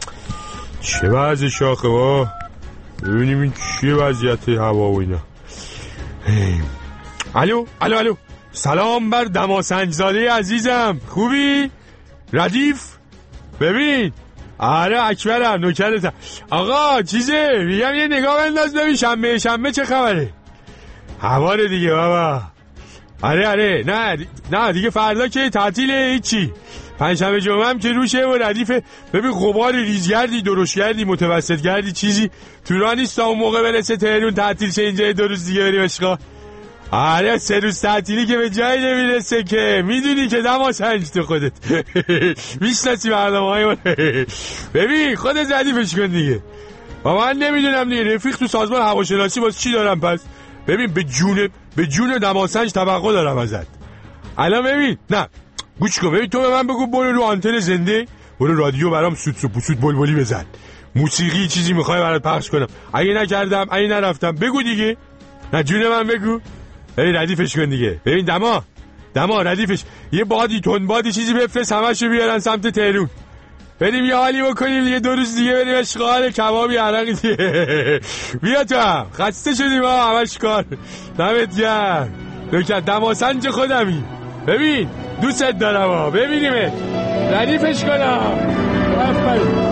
چه وضع شاخه با ببینیم این چیه وضعیت هوا و اینا. الو سلام بر دماسنجزاده عزیزم، خوبی؟ ردیف؟ ببین آره اکبرم نوکرتم. آقا چیزه میگم یه نگاه بنداز ببین شنبه چه خبره. هواره دیگه بابا. آره نه دیگه فردا که تعطیله هیچی. پنجشنبه جمعه هم که روشه و ردیفه. ببین غبار ریزگردی درشتگردی متوسطگردی چیزی تو راه نیست تا اون موقع برسه تهرون تعطیل شه اینجا 2 روز دیگه بریم اشغال. آره 3 روز تعطیلی که به جایی نمیرسه که میدونی که دماسنج تو خودت میشناسی برنامه‌های من. ببین خودت ردیفش کن دیگه. و من نمیدونم دیگه رفیق تو سازمان هواشناسی واسه چی دارم پس. ببین به جون دماسنج توقع دارم ازت. الان ببین نه گوش کن ببین تو به من بگو برو رو آنتن زنده برو رادیو برام سوت پوسوت بلبلی بزن موسیقی چیزی میخوای برات پخش کنم اگه نکردم اگه نرفتم بگو دیگه نه جون من بگو. ببین ردیفش کن دیگه. ببین دما ردیفش یه بادی تون بادی چیزی بفرست همشو بیارن سمت تهرون بریم یه حالی بکنیم دیگه 2 روز دیگه بریم اشغال کبابی عرقی دیگه. بیا تو هم خسته شدیم همش کار دمت گرم نوکر دماسنج خودمی. ببین دوست دارم ببینیم ردیفش کنم. آفرین.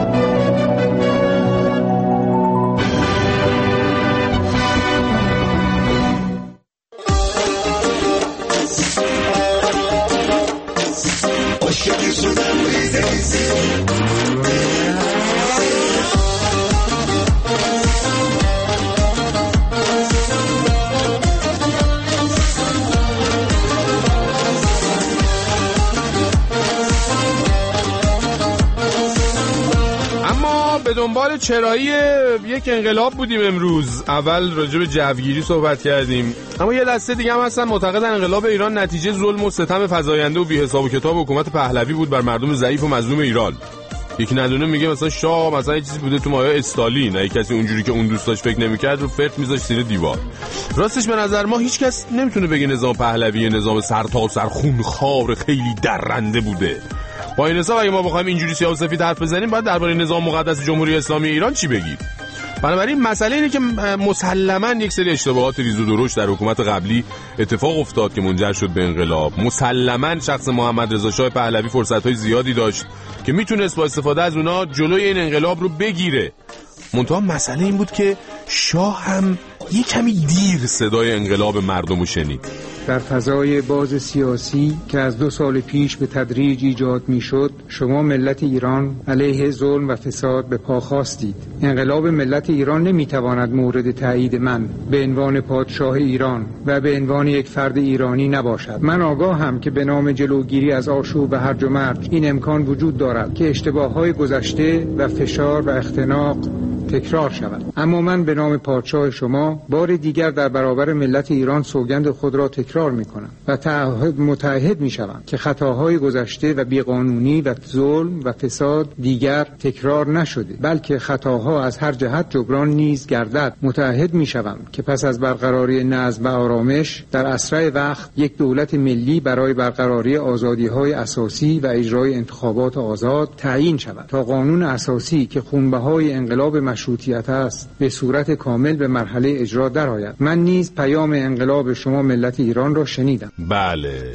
به دنبال چرایی یک انقلاب بودیم امروز. اول راجع به جوگیری صحبت کردیم اما یه دسته دیگه هم هستن معتقدن انقلاب ایران نتیجه ظلم و ستم فزاینده و بی حساب و کتاب حکومت پهلوی بود بر مردم ضعیف و مظلوم ایران. یکی ندونه میگه مثلا شاه مثلا یه چیزی بوده تو مایه استالین نه کسی اونجوری که اون دوست داشت فکر نمی‌کرد رو فرت می‌ذاشت زیر دیوار. راستش به نظر ما هیچ کس نمیتونه بگه نظام پهلوی نظام سرتاسر خونخوار خیلی درنده بوده. با این حساب اگه ما بخوایم اینجوری سیاه و سفید حرف بزنیم باید درباره نظام مقدس جمهوری اسلامی ایران چی بگیم؟ بنابراین مسئله اینه که مسلماً یک سری اشتباهات ریز و درشت در حکومت قبلی اتفاق افتاد که منجر شد به انقلاب. مسلماً شخص محمد رضا شاه پهلوی فرصت‌های زیادی داشت که میتونست با استفاده از اونا جلوی این انقلاب رو بگیره. منتها مسئله این بود که شاه هم یه کمی دیر صدای انقلاب مردم رو شنید. در فضای باز سیاسی که از 2 سال پیش به تدریج ایجاد می شد شما ملت ایران علیه ظلم و فساد به پا خواستید. انقلاب ملت ایران نمی تواند مورد تایید من به عنوان پادشاه ایران و به عنوان یک فرد ایرانی نباشد. من آگاهم که به نام جلوگیری از آشوب و هرج و مرج این امکان وجود دارد که اشتباه‌های گذشته و فشار و اختناق تکرار شود. اما من به نام پادشاه شما بار دیگر در برابر ملت ایران سوگند خود را تکرار می‌کنم و متعهد می‌شوم که خطاهای گذشته و بیقانونی و ظلم و فساد دیگر تکرار نشده بلکه خطاها از هر جهت جبران نیز گردد. متعهد می‌شوم که پس از برقراری نظم و آرامش در اسرع وقت یک دولت ملی برای برقراری آزادی‌های اساسی و اجرای انتخابات آزاد تعیین شود تا قانون اساسی که خونبهای انقلاب مشروطیت است به صورت کامل به مرحله اجرا درآید. من نیز پیام انقلاب شما ملت ایران را شنیدم. بله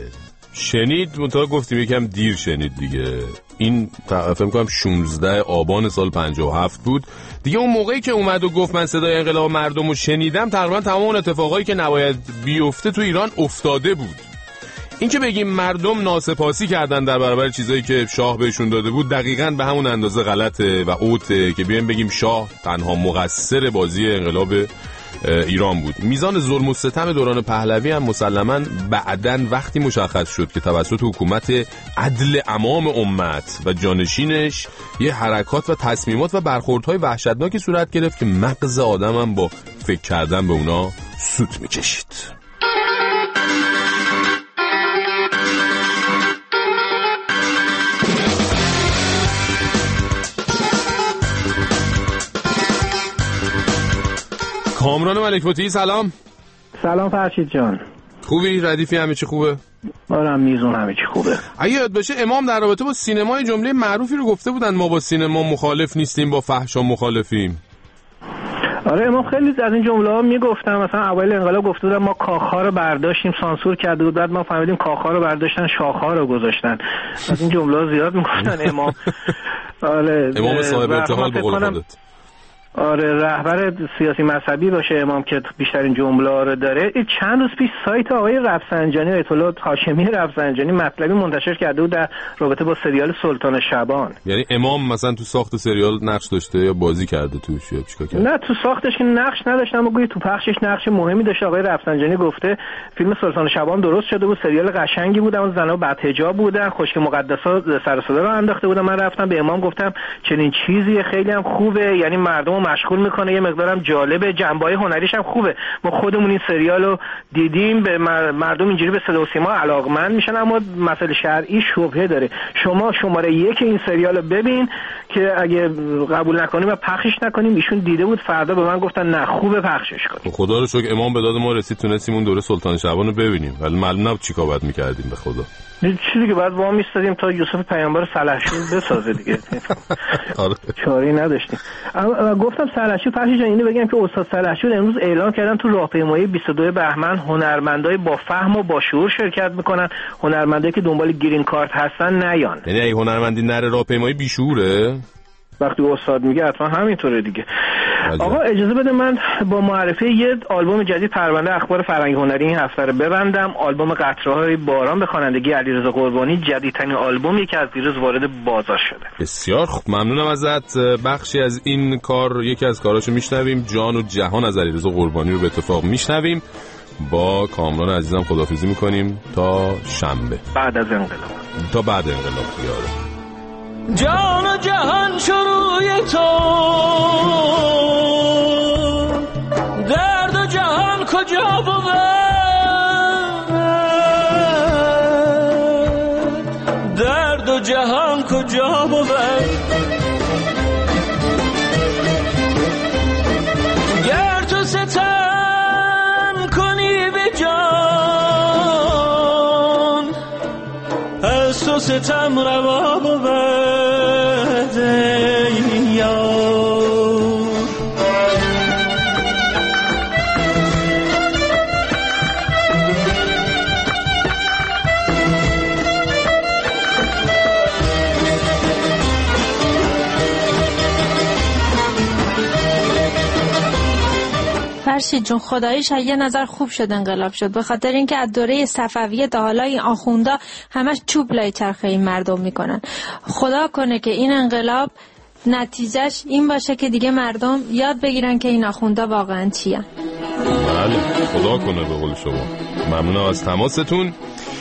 شنید منتها گفتیم یکم دیر شنید دیگه. این فکر می‌کنم 16 آبان سال 57 بود دیگه. اون موقعی که اومد و گفت من صدای انقلاب مردم رو شنیدم تقریبا تمام اون اتفاقایی که نباید بیفته تو ایران افتاده بود. این که بگیم مردم ناسپاسی کردن در برابر چیزایی که شاه بهشون داده بود دقیقاً به همون اندازه غلطه و اوته که بیایم بگیم شاه تنها مقصر بازی انقلاب ایران بود. میزان ظلم و ستم دوران پهلوی هم مسلماً بعداً وقتی مشخص شد که توسط حکومت عدل امام امت و جانشینش یه حرکات و تصمیمات و برخوردهای وحشتناکی صورت گرفت که مغز آدمم با فکر کردن به اونا سوت می‌کشید. کامران ملک فتی سلام. سلام فرشید جان. خوبی؟ ردیفی همه چی خوبه؟ آرام میزون همه چی خوبه. اگه یاد باشه امام در رابطه با سینما جمله معروفی رو گفته بودن ما با سینما مخالف نیستیم با فحشا مخالفیم. آره ما خیلی از این جمله ها میگفتم، مثلا اول انقلاب گفته بودن ما کاخ‌ها رو برداشتیم سانسور کرده بود، بعد ما فهمیدیم کاخ‌ها رو برداشتن شاخ‌ها رو گذاشتن. از این جمله ها زیاد میگفتن امام. آره امام صاحب اتحاد به قول خودت. آره رهبر سیاسی مذهبی باشه امام که بیشتر این جمله رو داره. چند روز پیش سایت آقای رفسنجانی آیت الله هاشمی رفسنجانی مطلبی منتشر کرده بود در رابطه با سریال سلطان شبان. یعنی امام مثلا تو ساخت سریال نقش داشته یا بازی کرده توش یا چیکار کرده؟ نه تو ساختش که نقش نداشته اما گویا تو پخشش نقش مهمی داشته. آقای رفسنجانی گفته فیلم سلطان شبان درست شده بود، سریال قشنگی بود اما زنا بدحجاب بودن، خشک مقدسات سر و صدا رو انداخته بودن. من رفتم به امام گفتم چنین چیزی خیلی هم خوبه، یعنی مردم مشغول میکنه، یه مقدارم جالبه، جنبه‌های هنریش هم خوبه. ما خودمون این سریالو دیدیم، به مردم اینجوری به صدا و سیما علاقمند میشن، اما مسئله شرعی شبهه داره. شما شماره 1 این سریالو ببین که اگه قبول نکنیم و پخشش نکنیم. ایشون دیده بود، فردا به من گفتن نه خوبه پخشش کنیم. خدا رو شکر امام به داد ما رسید، تونستیم اون دوره سلطان شعبان رو ببینیم، ولی معلوم نبود چیکار باید می‌کردیم. به خدا چیزی که بعد وام میستادیم تا یوسف پیامبر سلحشور بسازه دیگه. چاری نداشتیم. گفتم سلحشور پخشش جان اینو بگم که استاد سلحشور امروز اعلام کردن تو راهپیمایی 22 بهمن هنرمندای با فهم و با شعور شرکت میکنن. هنرمندایی که دنبال گرین کارت هستن نیان. یعنی اگه هنرمندی نره راهپیمایی بیشعوره؟ وقتی استاد میگه حتما همینطوره دیگه. آقا اجازه بده من با معرفی یه آلبوم جدید پرونده اخبار فرهنگی هنری این هفته رو ببندم. آلبوم قطره‌های باران به خوانندگی علیرضا قربانی، جدیدترین آلبومی که از دیروز وارد بازار شده. بسیار خوب، ممنونم ازت. بخشی از این کار، یکی از کاراشو میشنویم، جان و جهان از علیرضا قربانی رو به اتفاق میشنویم. با کامران عزیزم خداحافظی میکنیم تا شنبه بعد از انقلاب. تا بعد انقلاب بیاره. جان و جهان شروع تو، درد و جهان کجا بود، درد و جهان کجا بود، گر تو ستم کنی به جان از تو ستم روا بود. فرشید جون خداییش یه نظر خوب شد انقلاب شد، به خاطر اینکه از دوره صفویه تا حالا این آخوندا همش چوب لای چرخه این مردم میکنن. خدا کنه که این انقلاب نتیجهش این باشه که دیگه مردم یاد بگیرن که این آخوندا واقعا چیه. بله خدا کنه به قول شما. ممنونم از تماستون.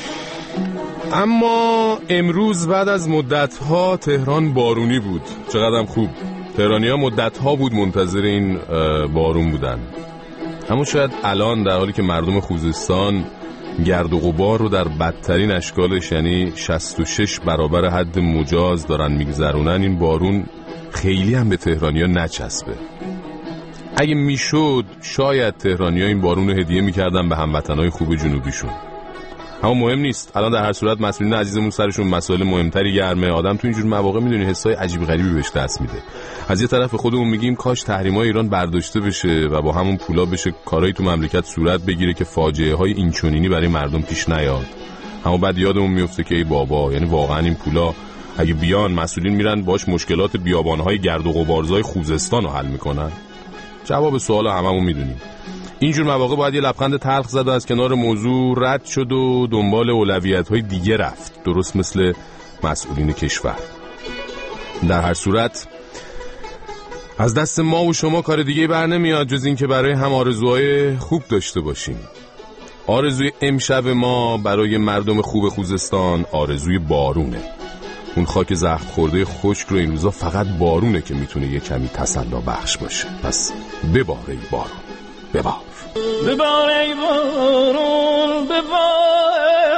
اما امروز بعد از مدت‌ها تهران بارونی بود. چقدرم خوب. تهرانی‌ها مدت‌ها بود منتظر این بارون بودن. اما شاید الان در حالی که مردم خوزستان گرد و غبار رو در بدترین اشکالش، یعنی 66 برابر حد مجاز دارن میگذرونن، این بارون خیلی هم به تهرانی‌ها نچسبه. اگه میشد شاید تهرانی‌ها این بارون رو هدیه میکردن به هموطنهای خوب جنوبیشون. اما مهم نیست. الان در هر صورت مسئولین عزیزمون سرشون مسائل مهمتری گرمه. آدم تو اینجور مواقع میدونی حسای عجیب غریبی بهش دست میده. از یه طرف خودمون میگیم کاش تحریم‌های ایران برداشته بشه و با همون پولا بشه کارهای تو مملکت صورت بگیره که فاجعه‌های اینچنینی برای مردم پیش نیاد. اما بعد یادمون میفته که ای بابا، یعنی واقعا این پولا اگه بیان مسئولین میرن باش مشکلات بیابان‌های گرد و غبارزای خوزستان رو حل میکنن. جواب سوال هممون میدونیم. اینجور مواقع باید یه لبخند تلخ زد و از کنار موضوع رد شد و دنبال اولویت‌های دیگه رفت، درست مثل مسئولین کشور. در هر صورت از دست ما و شما کار دیگه بر نمیاد جز این که برای هم آرزوهای خوب داشته باشیم. آرزوی امشب ما برای مردم خوب خوزستان آرزوی بارونه. اون خاک زخم خورده خشک رو این روزا فقط بارونه که میتونه یه کمی تسلا بخش باشه. پس بباره ای بارون، ببار، ببار ای بارون، ببار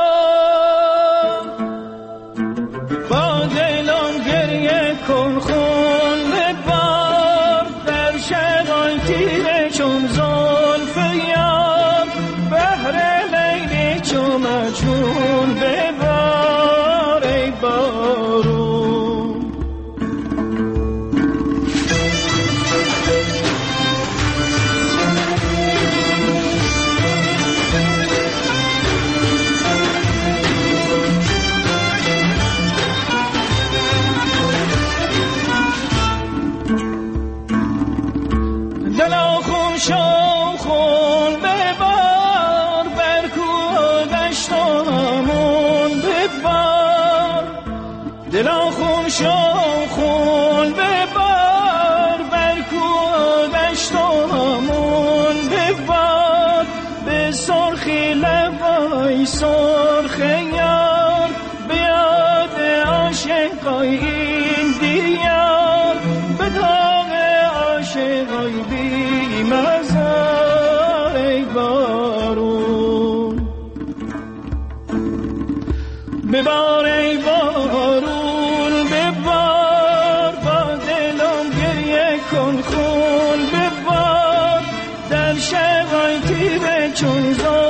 با دلم گریه کن خون، ببار در شغال تیره چون زلف یار، بهر لیلی چون مجنون، ببار ای بارون. شاخی لبای سرخ یار به یاد عاشقای این دیار به داغ عاشقای بی مزه ای بارون ببار ای بارون ببار با دلم گریه کن خون ببار در شبای تیره چون